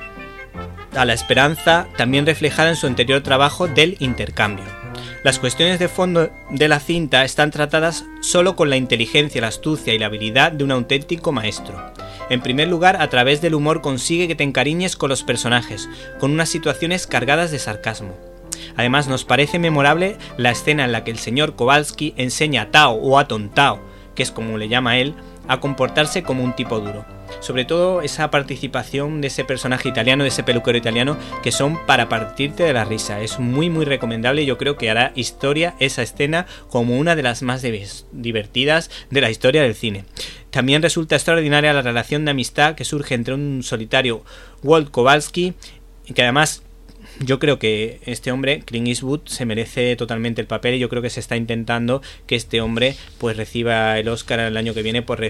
a la esperanza, también reflejada en su anterior trabajo del intercambio. Las cuestiones de fondo de la cinta están tratadas solo con la inteligencia, la astucia y la habilidad de un auténtico maestro. En primer lugar, a través del humor consigue que te encariñes con los personajes, con unas situaciones cargadas de sarcasmo. Además, nos parece memorable la escena en la que el señor Kowalski enseña a Tao o a Tontao, que es como le llama él, a comportarse como un tipo duro. Sobre todo esa participación de ese personaje italiano, de ese peluquero italiano, que son para partirte de la risa. Es muy muy recomendable y yo creo que hará historia esa escena como una de las más divertidas de la historia del cine. También resulta extraordinaria la relación de amistad que surge entre un solitario Walt Kowalski, que además yo creo que este hombre, Clint Eastwood, se merece totalmente el papel y yo creo que se está intentando que este hombre pues reciba el Oscar el año que viene por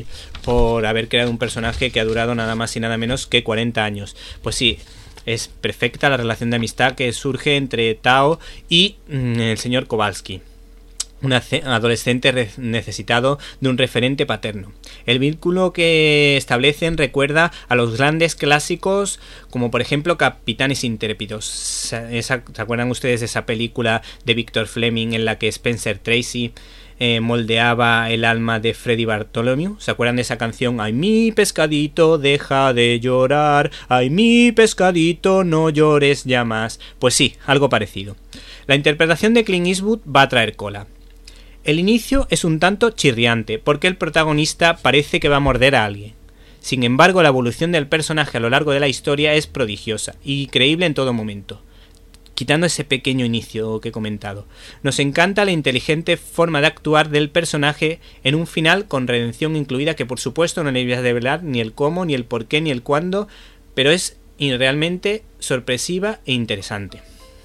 haber creado un personaje que ha durado nada más y nada menos que 40 años. Pues sí, es perfecta la relación de amistad que surge entre Tao y el señor Kowalski, un adolescente necesitado de un referente paterno. El vínculo que establecen recuerda a los grandes clásicos como por ejemplo Capitanes Intrépidos. ¿Se acuerdan ustedes de esa película de Victor Fleming en la que Spencer Tracy moldeaba el alma de Freddie Bartholomew? ¿Se acuerdan de esa canción? Ay, mi pescadito, deja de llorar, ay, mi pescadito, no llores ya más. Pues sí, algo parecido. La interpretación de Clint Eastwood va a traer cola. El inicio es un tanto chirriante, porque el protagonista parece que va a morder a alguien. Sin embargo, la evolución del personaje a lo largo de la historia es prodigiosa y creíble en todo momento. Quitando ese pequeño inicio que he comentado, nos encanta la inteligente forma de actuar del personaje en un final con redención incluida, que por supuesto no le voy a develar ni el cómo, ni el por qué, ni el cuándo, pero es realmente sorpresiva e interesante.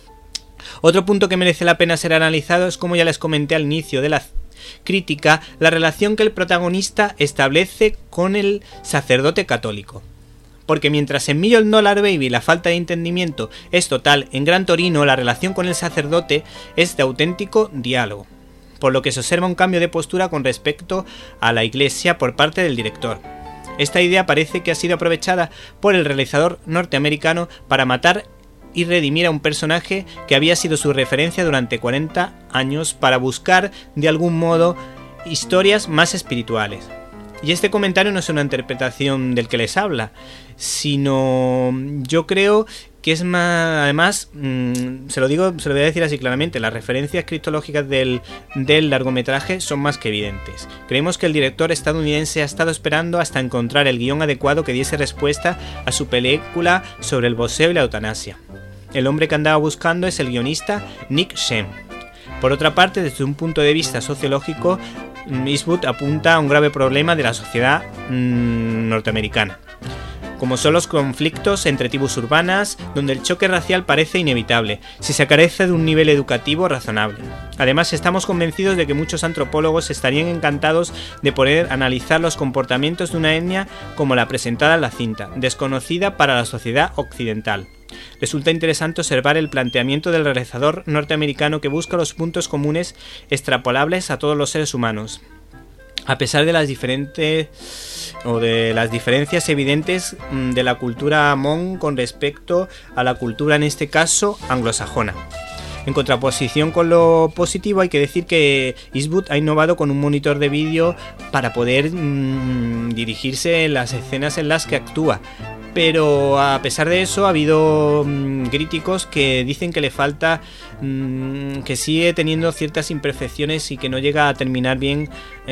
Otro punto que merece la pena ser analizado es, como ya les comenté al inicio de la crítica, la relación que el protagonista establece con el sacerdote católico. Porque mientras en $1 Million Baby la falta de entendimiento es total, en Gran Torino la relación con el sacerdote es de auténtico diálogo, por lo que se observa un cambio de postura con respecto a la iglesia por parte del director. Esta idea parece que ha sido aprovechada por el realizador norteamericano para matar y redimir a un personaje que había sido su referencia durante 40 años para buscar de algún modo historias más espirituales. Y este comentario no es una interpretación del que les habla, sino yo creo que es más, además, se lo voy a decir así claramente, las referencias cristológicas del largometraje son más que evidentes. Creemos que el director estadounidense ha estado esperando hasta encontrar el guión adecuado que diese respuesta a su película sobre el boxeo y la eutanasia. El hombre que andaba buscando es el guionista Nick Shem. Por otra parte, desde un punto de vista sociológico, Eastwood apunta a un grave problema de la sociedad norteamericana, como son los conflictos entre tribus urbanas, donde el choque racial parece inevitable, si se carece de un nivel educativo razonable. Además, estamos convencidos de que muchos antropólogos estarían encantados de poder analizar los comportamientos de una etnia como la presentada en la cinta, desconocida para la sociedad occidental. Resulta interesante observar el planteamiento del realizador norteamericano, que busca los puntos comunes extrapolables a todos los seres humanos, a pesar de las diferencias evidentes de la cultura Hmong con respecto a la cultura, en este caso, anglosajona. En contraposición con lo positivo, hay que decir que Eastwood ha innovado con un monitor de vídeo para poder dirigirse en las escenas en las que actúa. Pero a pesar de eso ha habido críticos que dicen que le falta, que sigue teniendo ciertas imperfecciones y que no llega a terminar bien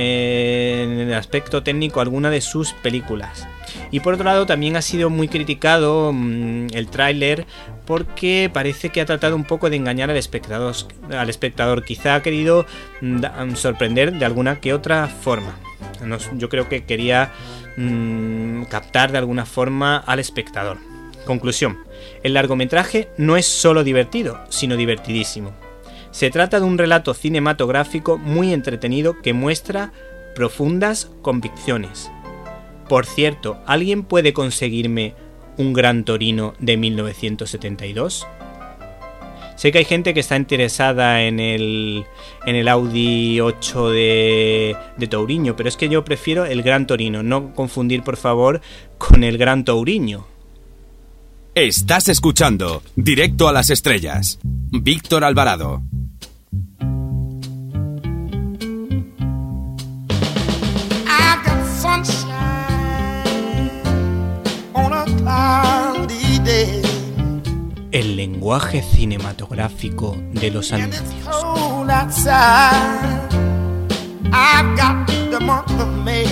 en el aspecto técnico alguna de sus películas. Y por otro lado también ha sido muy criticado el tráiler, porque parece que ha tratado un poco de engañar al espectador. Quizá ha querido sorprender de alguna que otra forma. Yo creo que quería captar de alguna forma al espectador. Conclusión: el largometraje no es solo divertido, sino divertidísimo. Se trata de un relato cinematográfico muy entretenido que muestra profundas convicciones. Por cierto, ¿alguien puede conseguirme un Gran Torino de 1972? Sé que hay gente que está interesada en el Audi 8 de Touriño, pero es que yo prefiero el Gran Torino, no confundir por favor con el Gran Touriño. Estás escuchando Directo a las Estrellas. Víctor Alvarado. El lenguaje cinematográfico de los anuncios. I've got the month of May.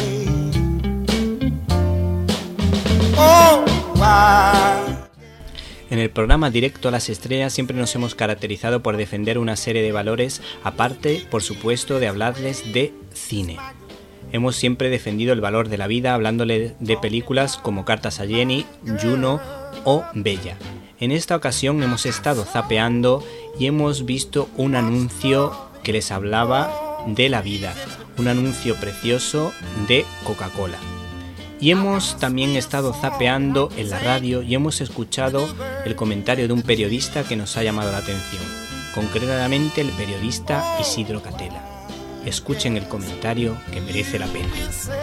Oh, why? En el programa Directo a las Estrellas siempre nos hemos caracterizado por defender una serie de valores, aparte, por supuesto, de hablarles de cine. Hemos siempre defendido el valor de la vida hablándole de películas como Cartas a Jenny, Juno o Bella. En esta ocasión hemos estado zapeando y hemos visto un anuncio que les hablaba de la vida, un anuncio precioso de Coca-Cola. Y hemos también estado zapeando en la radio y hemos escuchado el comentario de un periodista que nos ha llamado la atención, concretamente el periodista Isidro Catela. Escuchen el comentario que merece la pena.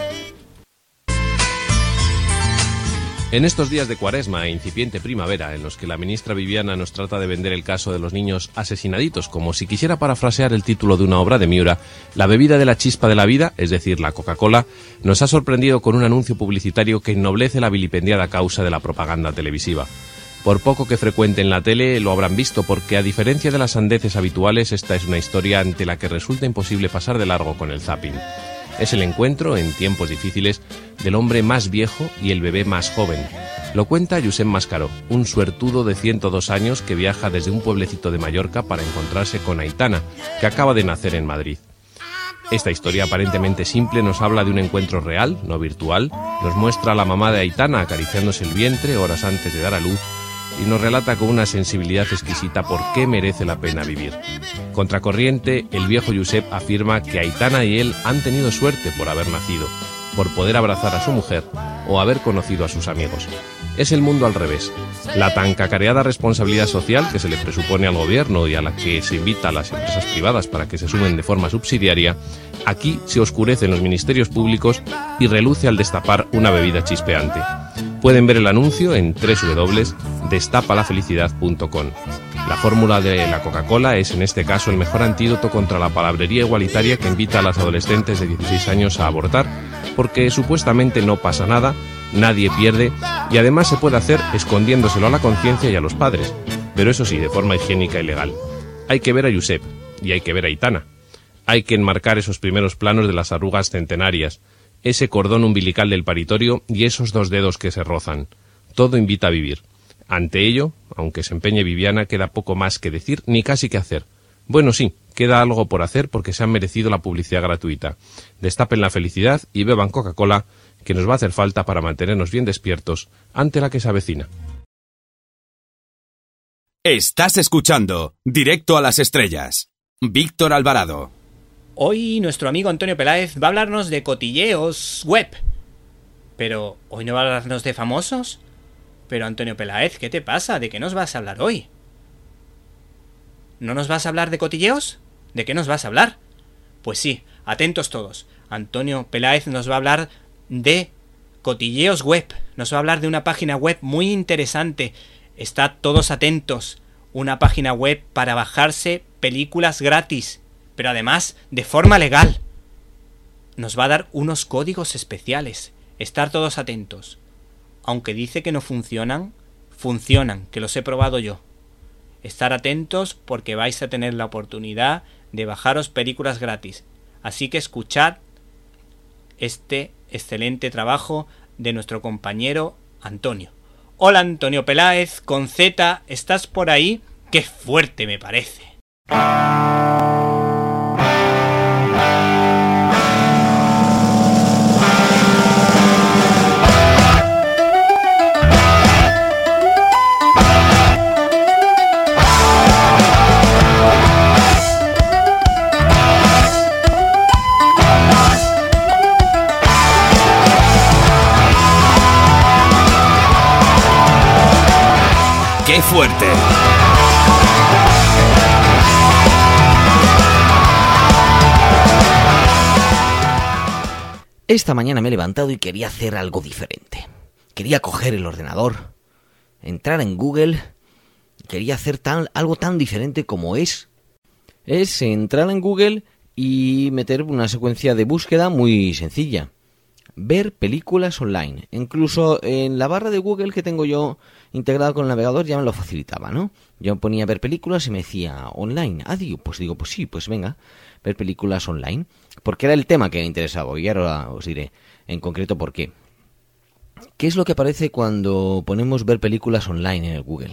En estos días de Cuaresma e incipiente primavera, en los que la ministra Viviana nos trata de vender el caso de los niños asesinaditos, como si quisiera parafrasear el título de una obra de Miura, la bebida de la chispa de la vida, es decir, la Coca-Cola, nos ha sorprendido con un anuncio publicitario que ennoblece la vilipendiada causa de la propaganda televisiva. Por poco que frecuente en la tele, lo habrán visto, porque a diferencia de las sandeces habituales, esta es una historia ante la que resulta imposible pasar de largo con el zapping. Es el encuentro, en tiempos difíciles, del hombre más viejo y el bebé más joven. Lo cuenta Josep Mascaró, un suertudo de 102 años que viaja desde un pueblecito de Mallorca para encontrarse con Aitana, que acaba de nacer en Madrid. Esta historia aparentemente simple nos habla de un encuentro real, no virtual, nos muestra a la mamá de Aitana acariciándose el vientre horas antes de dar a luz, y nos relata con una sensibilidad exquisita por qué merece la pena vivir. Contracorriente, el viejo Josep afirma que Aitana y él han tenido suerte por haber nacido, por poder abrazar a su mujer o haber conocido a sus amigos. Es el mundo al revés. La tan cacareada responsabilidad social que se le presupone al gobierno y a la que se invita a las empresas privadas para que se sumen de forma subsidiaria, aquí se oscurece en los ministerios públicos y reluce al destapar una bebida chispeante. Pueden ver el anuncio en www.destapalafelicidad.com. La fórmula de la Coca-Cola es en este caso el mejor antídoto contra la palabrería igualitaria que invita a las adolescentes de 16 años a abortar, porque supuestamente no pasa nada, nadie pierde y además se puede hacer escondiéndoselo a la conciencia y a los padres, pero eso sí, de forma higiénica y legal. Hay que ver a Josep y hay que ver a Aitana. Hay que enmarcar esos primeros planos de las arrugas centenarias, ese cordón umbilical del paritorio y esos dos dedos que se rozan. Todo invita a vivir. Ante ello, aunque se empeñe Viviana, queda poco más que decir ni casi que hacer. Bueno, sí, queda algo por hacer porque se han merecido la publicidad gratuita. Destapen la felicidad y beban Coca-Cola, que nos va a hacer falta para mantenernos bien despiertos ante la que se avecina. Estás escuchando Directo a las Estrellas. Víctor Alvarado. Hoy nuestro amigo Antonio Peláez va a hablarnos de cotilleos web. Pero, ¿hoy no va a hablarnos de famosos? Pero Antonio Peláez, ¿qué te pasa? ¿De qué nos vas a hablar hoy? ¿No nos vas a hablar de cotilleos? ¿De qué nos vas a hablar? Pues sí, atentos todos. Antonio Peláez nos va a hablar de cotilleos web. Nos va a hablar de una página web muy interesante. Estad todos atentos. Una página web para bajarse películas gratis, pero además de forma legal. Nos va a dar unos códigos especiales. Estar todos atentos. Aunque dice que no funcionan, funcionan, que los he probado yo. Estar atentos porque vais a tener la oportunidad de bajaros películas gratis. Así que escuchad este excelente trabajo de nuestro compañero Antonio. Hola Antonio Peláez, con Z, ¿estás por ahí? ¡Qué fuerte me parece! ¡Qué fuerte! Esta mañana me he levantado y quería hacer algo diferente. Quería coger el ordenador, entrar en Google, quería hacer algo tan diferente como es entrar en Google y meter una secuencia de búsqueda muy sencilla. ver películas online. Incluso en la barra de Google que tengo yo integrada con el navegador ya me lo facilitaba, ¿no? Yo ponía ver películas y me decía online. Pues sí, pues venga, ver películas online. Porque era el tema que me interesaba y ahora os diré en concreto por qué. ¿Qué es lo que aparece cuando ponemos ver películas online en el Google?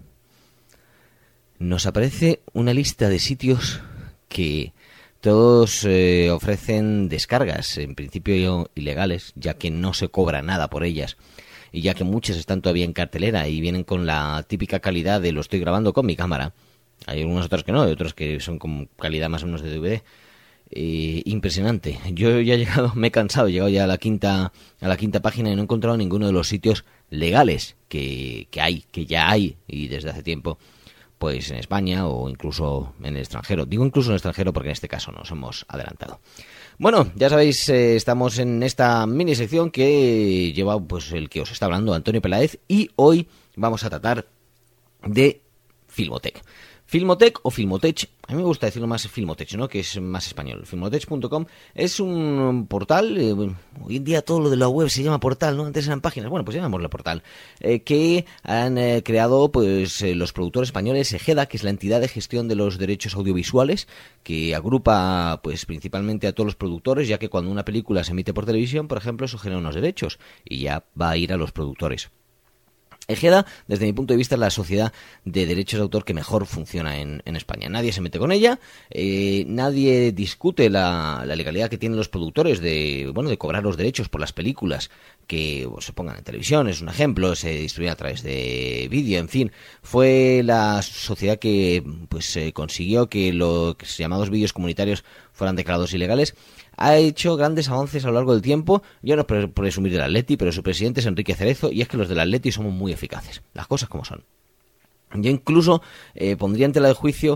Nos aparece una lista de sitios que todos ofrecen descargas, en principio ilegales, ya que no se cobra nada por ellas. Y ya que muchas están todavía en cartelera y vienen con la típica calidad de lo estoy grabando con mi cámara. Hay algunas otras que no, hay otras que son con calidad más o menos de DVD. Impresionante. Yo ya he llegado, me he cansado, he llegado ya a la quinta página y no he encontrado ninguno de los sitios legales que ya hay y desde hace tiempo, pues en España o incluso en el extranjero. Digo incluso en el extranjero porque en este caso nos hemos adelantado. Bueno, ya sabéis, estamos en esta mini sección que lleva pues el que os está hablando, Antonio Peláez, y hoy vamos a tratar de Filmotech. Filmotech o Filmotech, a mí me gusta decirlo más Filmotech, ¿no? Que es más español. Filmotech.com es un portal, hoy en día todo lo de la web se llama portal, ¿no? Antes eran páginas, bueno, pues llamémoslo portal, que han creado pues los productores españoles Egeda, que es la entidad de gestión de los derechos audiovisuales, que agrupa pues principalmente a todos los productores, ya que cuando una película se emite por televisión, por ejemplo, eso genera unos derechos y ya va a ir a los productores. Egeda, desde mi punto de vista, es la sociedad de derechos de autor que mejor funciona en España. Nadie se mete con ella, nadie discute la legalidad que tienen los productores de cobrar los derechos por las películas que se pongan en televisión, es un ejemplo, se distribuyen a través de vídeo, en fin. Fue la sociedad que pues consiguió que los llamados vídeos comunitarios fueran declarados ilegales. Ha hecho grandes avances a lo largo del tiempo. Yo no es presumir del Atleti, pero su presidente es Enrique Cerezo, y es que los del Atleti somos muy eficaces, las cosas como son. Yo incluso pondría en tela de juicio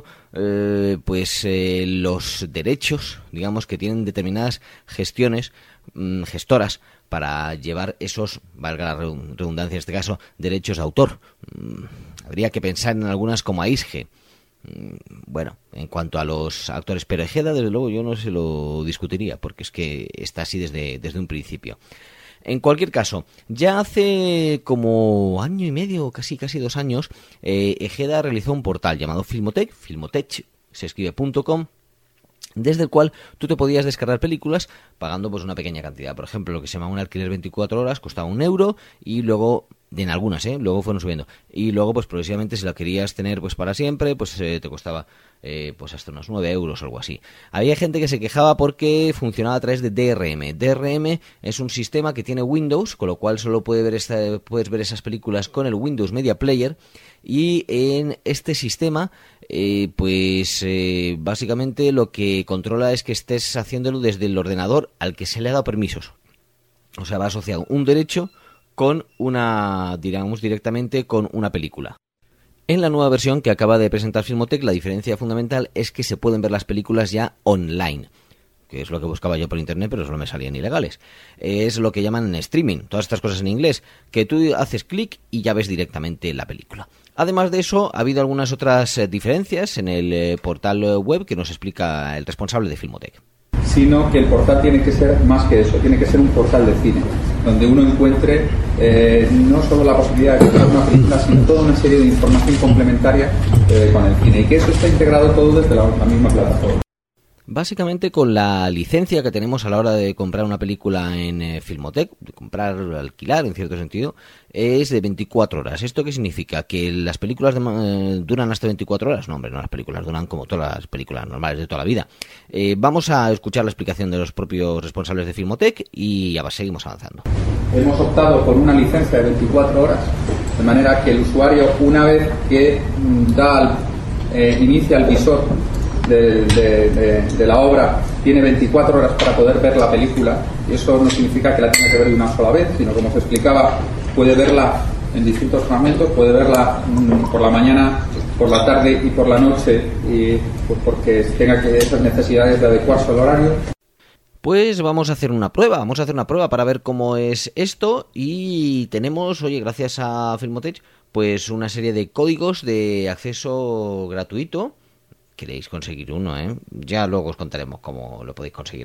los derechos, digamos, que tienen determinadas gestoras para llevar esos, valga la redundancia en este caso, derechos de autor. Habría que pensar en algunas como AISGE. Bueno, en cuanto a los actores, pero Egeda, desde luego, yo no se lo discutiría, porque es que está así desde un principio. En cualquier caso, ya hace como año y medio, casi 2 años, Egeda realizó un portal llamado Filmotech, se escribe .com, desde el cual tú te podías descargar películas pagando pues una pequeña cantidad. Por ejemplo, lo que se llama un alquiler 24 horas costaba €1 y luego, en algunas, luego fueron subiendo. Y luego, pues progresivamente, si la querías tener pues para siempre, pues te costaba pues hasta unos €9 o algo así. Había gente que se quejaba porque funcionaba a través de DRM. DRM es un sistema que tiene Windows, con lo cual solo puedes ver esas películas con el Windows Media Player. Y en este sistema, básicamente lo que controla es que estés haciéndolo desde el ordenador al que se le ha dado permisos. O sea, va asociado un derecho con directamente con una película. En la nueva versión que acaba de presentar Filmotech, la diferencia fundamental es que se pueden ver las películas ya online, que es lo que buscaba yo por internet, pero solo me salían ilegales. Es lo que llaman streaming, todas estas cosas en inglés, que tú haces clic y ya ves directamente la película. Además de eso, ha habido algunas otras diferencias en el portal web que nos explica el responsable de Filmotech. Sino que el portal tiene que ser más que eso, tiene que ser un portal de cine, donde uno encuentre no solo la posibilidad de ver una película, sino toda una serie de información complementaria con el cine, y que eso está integrado todo desde la misma plataforma. Básicamente con la licencia que tenemos a la hora de comprar una película en Filmotech, de comprar o alquilar en cierto sentido, es de 24 horas. ¿Esto qué significa? ¿Que las películas duran hasta 24 horas? No, hombre, no, las películas duran como todas las películas normales de toda la vida. Vamos a escuchar la explicación de los propios responsables de Filmotech y ya seguimos avanzando. Hemos optado por una licencia de 24 horas, de manera que el usuario, una vez que inicia el visor de la obra, tiene 24 horas para poder ver la película, y eso no significa que la tenga que ver de una sola vez, sino, como se explicaba, puede verla en distintos fragmentos, puede verla por la mañana, por la tarde y por la noche, y pues porque tenga esas necesidades de adecuarse al horario. Pues vamos a hacer una prueba para ver cómo es esto, y tenemos, gracias a Filmotech, pues una serie de códigos de acceso gratuito. Queréis conseguir uno, ya luego os contaremos cómo lo podéis conseguir.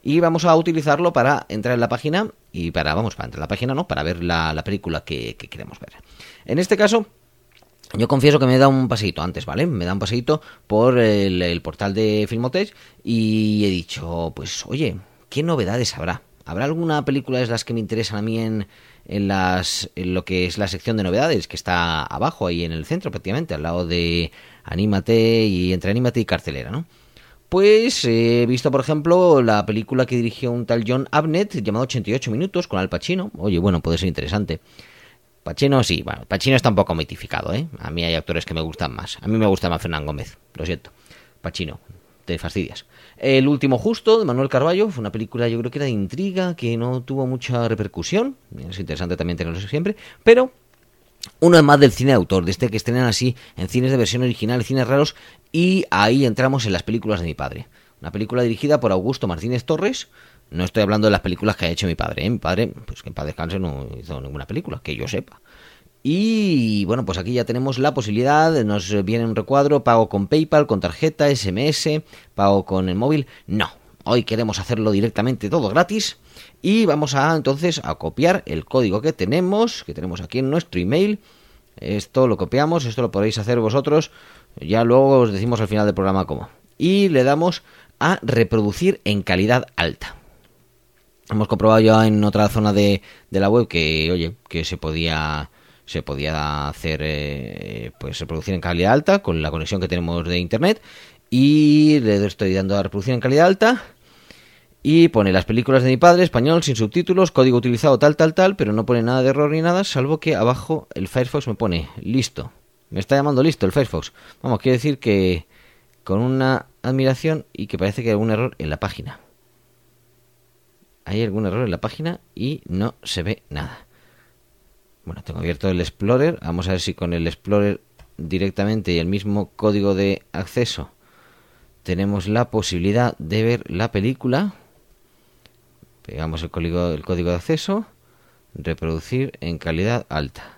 y vamos a utilizarlo para entrar en la página y para entrar en la página, no, para ver la película que queremos ver. En este caso, yo confieso que me da un paseíto antes, ¿vale? Me da un paseíto por el portal de Filmotech y he dicho, pues, oye, ¿qué novedades habrá? ¿Habrá alguna película de las que me interesan a mí en lo que es la sección de novedades, que está abajo, ahí en el centro prácticamente, al lado de Anímate y entre Anímate y Cartelera, ¿no? Pues he visto, por ejemplo, la película que dirigió un tal John Abnett llamada 88 minutos con Al Pacino. Oye, bueno, puede ser interesante. Pacino sí, bueno, Pacino está un poco mitificado, ¿eh? A mí hay actores que me gustan más. A mí me gusta más Fernán Gómez, lo siento. Pacino, te fastidias. El último justo, de Manuel Carballo, fue una película, yo creo que era de intriga, que no tuvo mucha repercusión. Es interesante también tenerlo siempre, pero uno es más del cine de autor, de este que estrenan así en cines de versión original, cines raros, y ahí entramos en Las películas de mi padre. Una película dirigida por Augusto Martínez Torres. No estoy hablando de las películas que ha hecho mi padre, ¿eh? Mi padre, pues que en paz descanse, no hizo ninguna película, que yo sepa. Y bueno, pues aquí ya tenemos la posibilidad, nos viene un recuadro, pago con PayPal, con tarjeta, SMS, pago con el móvil. No, hoy queremos hacerlo directamente todo gratis y vamos a entonces a copiar el código que tenemos aquí en nuestro email. Esto lo copiamos, esto lo podéis hacer vosotros, ya luego os decimos al final del programa cómo. Y le damos a reproducir en calidad alta. Hemos comprobado ya en otra zona de la web que, oye, que se podía hacer, pues reproducir en calidad alta con la conexión que tenemos de internet, y le estoy dando a reproducir en calidad alta y pone Las películas de mi padre, español, sin subtítulos, código utilizado tal, pero no pone nada de error ni nada, salvo que abajo el Firefox me pone listo. Me está llamando listo el Firefox. Vamos, quiere decir que con una admiración y que parece que hay algún error en la página. Hay algún error en la página y no se ve nada. Bueno, tengo abierto el Explorer. Vamos a ver si con el Explorer directamente y el mismo código de acceso tenemos la posibilidad de ver la película. Pegamos el código de acceso, reproducir en calidad alta.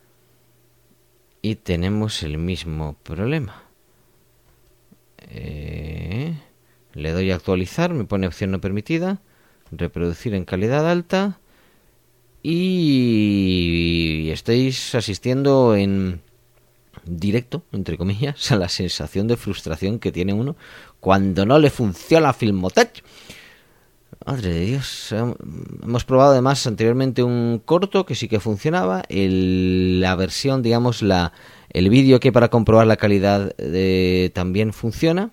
Y tenemos el mismo problema. Le doy a actualizar, me pone opción no permitida, reproducir en calidad alta. Y estáis asistiendo en directo, entre comillas, a la sensación de frustración que tiene uno cuando no le funciona Filmotech. Madre de Dios. Hemos probado además anteriormente un corto que sí que funcionaba. La versión, digamos, el vídeo que para comprobar la calidad también funciona.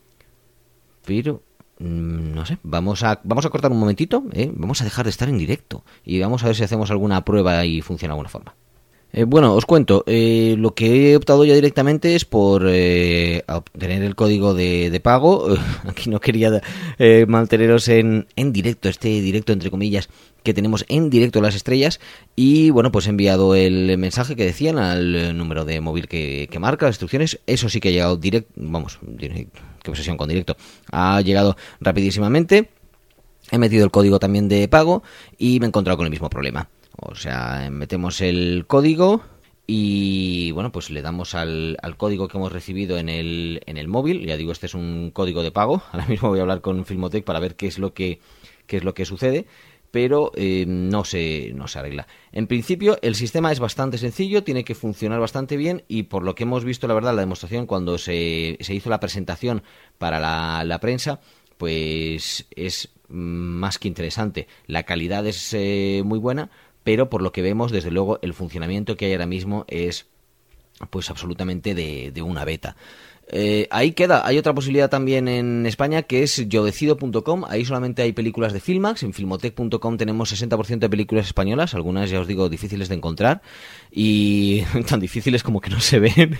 Pero no sé, vamos a cortar un momentito, vamos a dejar de estar en directo y vamos a ver si hacemos alguna prueba y funciona de alguna forma. Bueno, os cuento, lo que he optado ya directamente es por obtener el código de pago. Aquí no quería manteneros en directo, este directo entre comillas que tenemos en directo Las Estrellas, y bueno, pues he enviado el mensaje que decían al número de móvil que marca las instrucciones. Eso sí que ha llegado directo, qué obsesión con directo, ha llegado rapidísimamente. He metido el código también de pago y me he encontrado con el mismo problema. O sea, metemos el código y bueno, pues le damos al código que hemos recibido en el móvil. Ya digo, este es un código de pago. Ahora mismo voy a hablar con Filmotech para ver qué es lo que sucede, pero no se arregla. En principio el sistema es bastante sencillo, tiene que funcionar bastante bien, y por lo que hemos visto, la verdad, la demostración cuando se hizo la presentación para la prensa, pues es más que interesante. La calidad es muy buena, pero por lo que vemos, desde luego, el funcionamiento que hay ahora mismo es pues absolutamente de una beta. Ahí queda. Hay otra posibilidad también en España, que es yodecido.com. Ahí solamente hay películas de Filmax. En filmotech.com tenemos 60% de películas españolas, algunas, ya os digo, difíciles de encontrar y tan difíciles como que no se ven,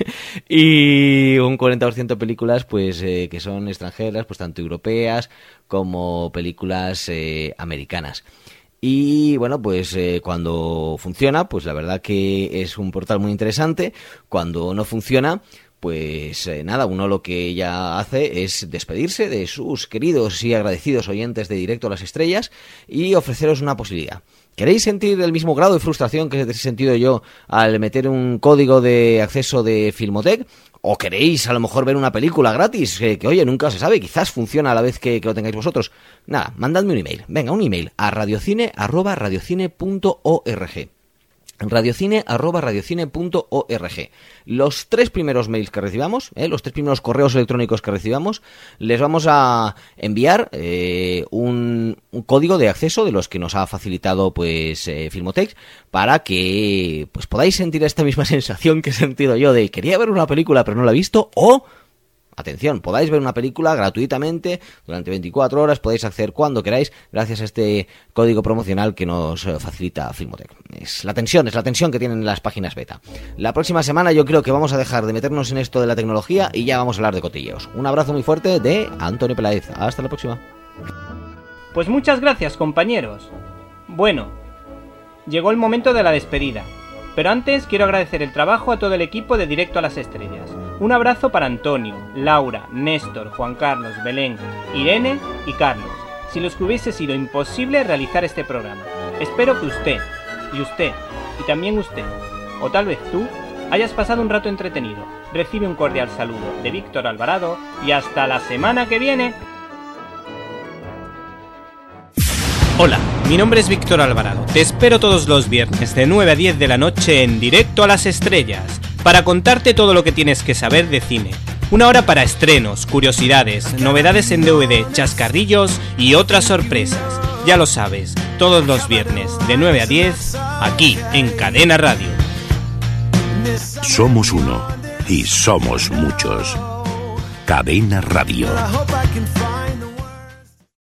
y un 40% de películas pues que son extranjeras, pues tanto europeas como películas americanas. Y bueno, pues cuando funciona, pues la verdad que es un portal muy interesante. Cuando no funciona, pues nada, uno lo que ella hace es despedirse de sus queridos y agradecidos oyentes de Directo a las Estrellas y ofreceros una posibilidad. ¿Queréis sentir el mismo grado de frustración que he sentido yo al meter un código de acceso de Filmotec? ¿O queréis a lo mejor ver una película gratis? Que oye, nunca se sabe, quizás funciona a la vez que lo tengáis vosotros. Nada, mandadme un email. Venga, un email a radiocine@radiocine.org. radiocine@radiocine.org. Los 3 primeros mails que recibamos, los 3 primeros correos electrónicos que recibamos, les vamos a enviar un código de acceso de los que nos ha facilitado pues Filmotec, para que pues podáis sentir esta misma sensación que he sentido yo de quería ver una película pero no la he visto, o atención, podáis ver una película gratuitamente durante 24 horas, podéis acceder cuando queráis gracias a este código promocional que nos facilita Filmotec. Es la tensión que tienen las páginas beta. La próxima semana yo creo que vamos a dejar de meternos en esto de la tecnología y ya vamos a hablar de cotilleos. Un abrazo muy fuerte de Antonio Peláez. Hasta la próxima. Pues muchas gracias, compañeros. Bueno, llegó el momento de la despedida. Pero antes quiero agradecer el trabajo a todo el equipo de Directo a las Estrellas. Un abrazo para Antonio, Laura, Néstor, Juan Carlos, Belén, Irene y Carlos, sin los que hubiese sido imposible realizar este programa. Espero que usted, y también usted, o tal vez tú, hayas pasado un rato entretenido. Recibe un cordial saludo de Víctor Alvarado y hasta la semana que viene. Hola, mi nombre es Víctor Alvarado. Te espero todos los viernes de 9 a 10 de la noche en Directo a las Estrellas para contarte todo lo que tienes que saber de cine. Una hora para estrenos, curiosidades, novedades en DVD, chascarrillos y otras sorpresas. Ya lo sabes, todos los viernes de 9 a 10 aquí en Cadena Radio. Somos uno y somos muchos. Cadena Radio.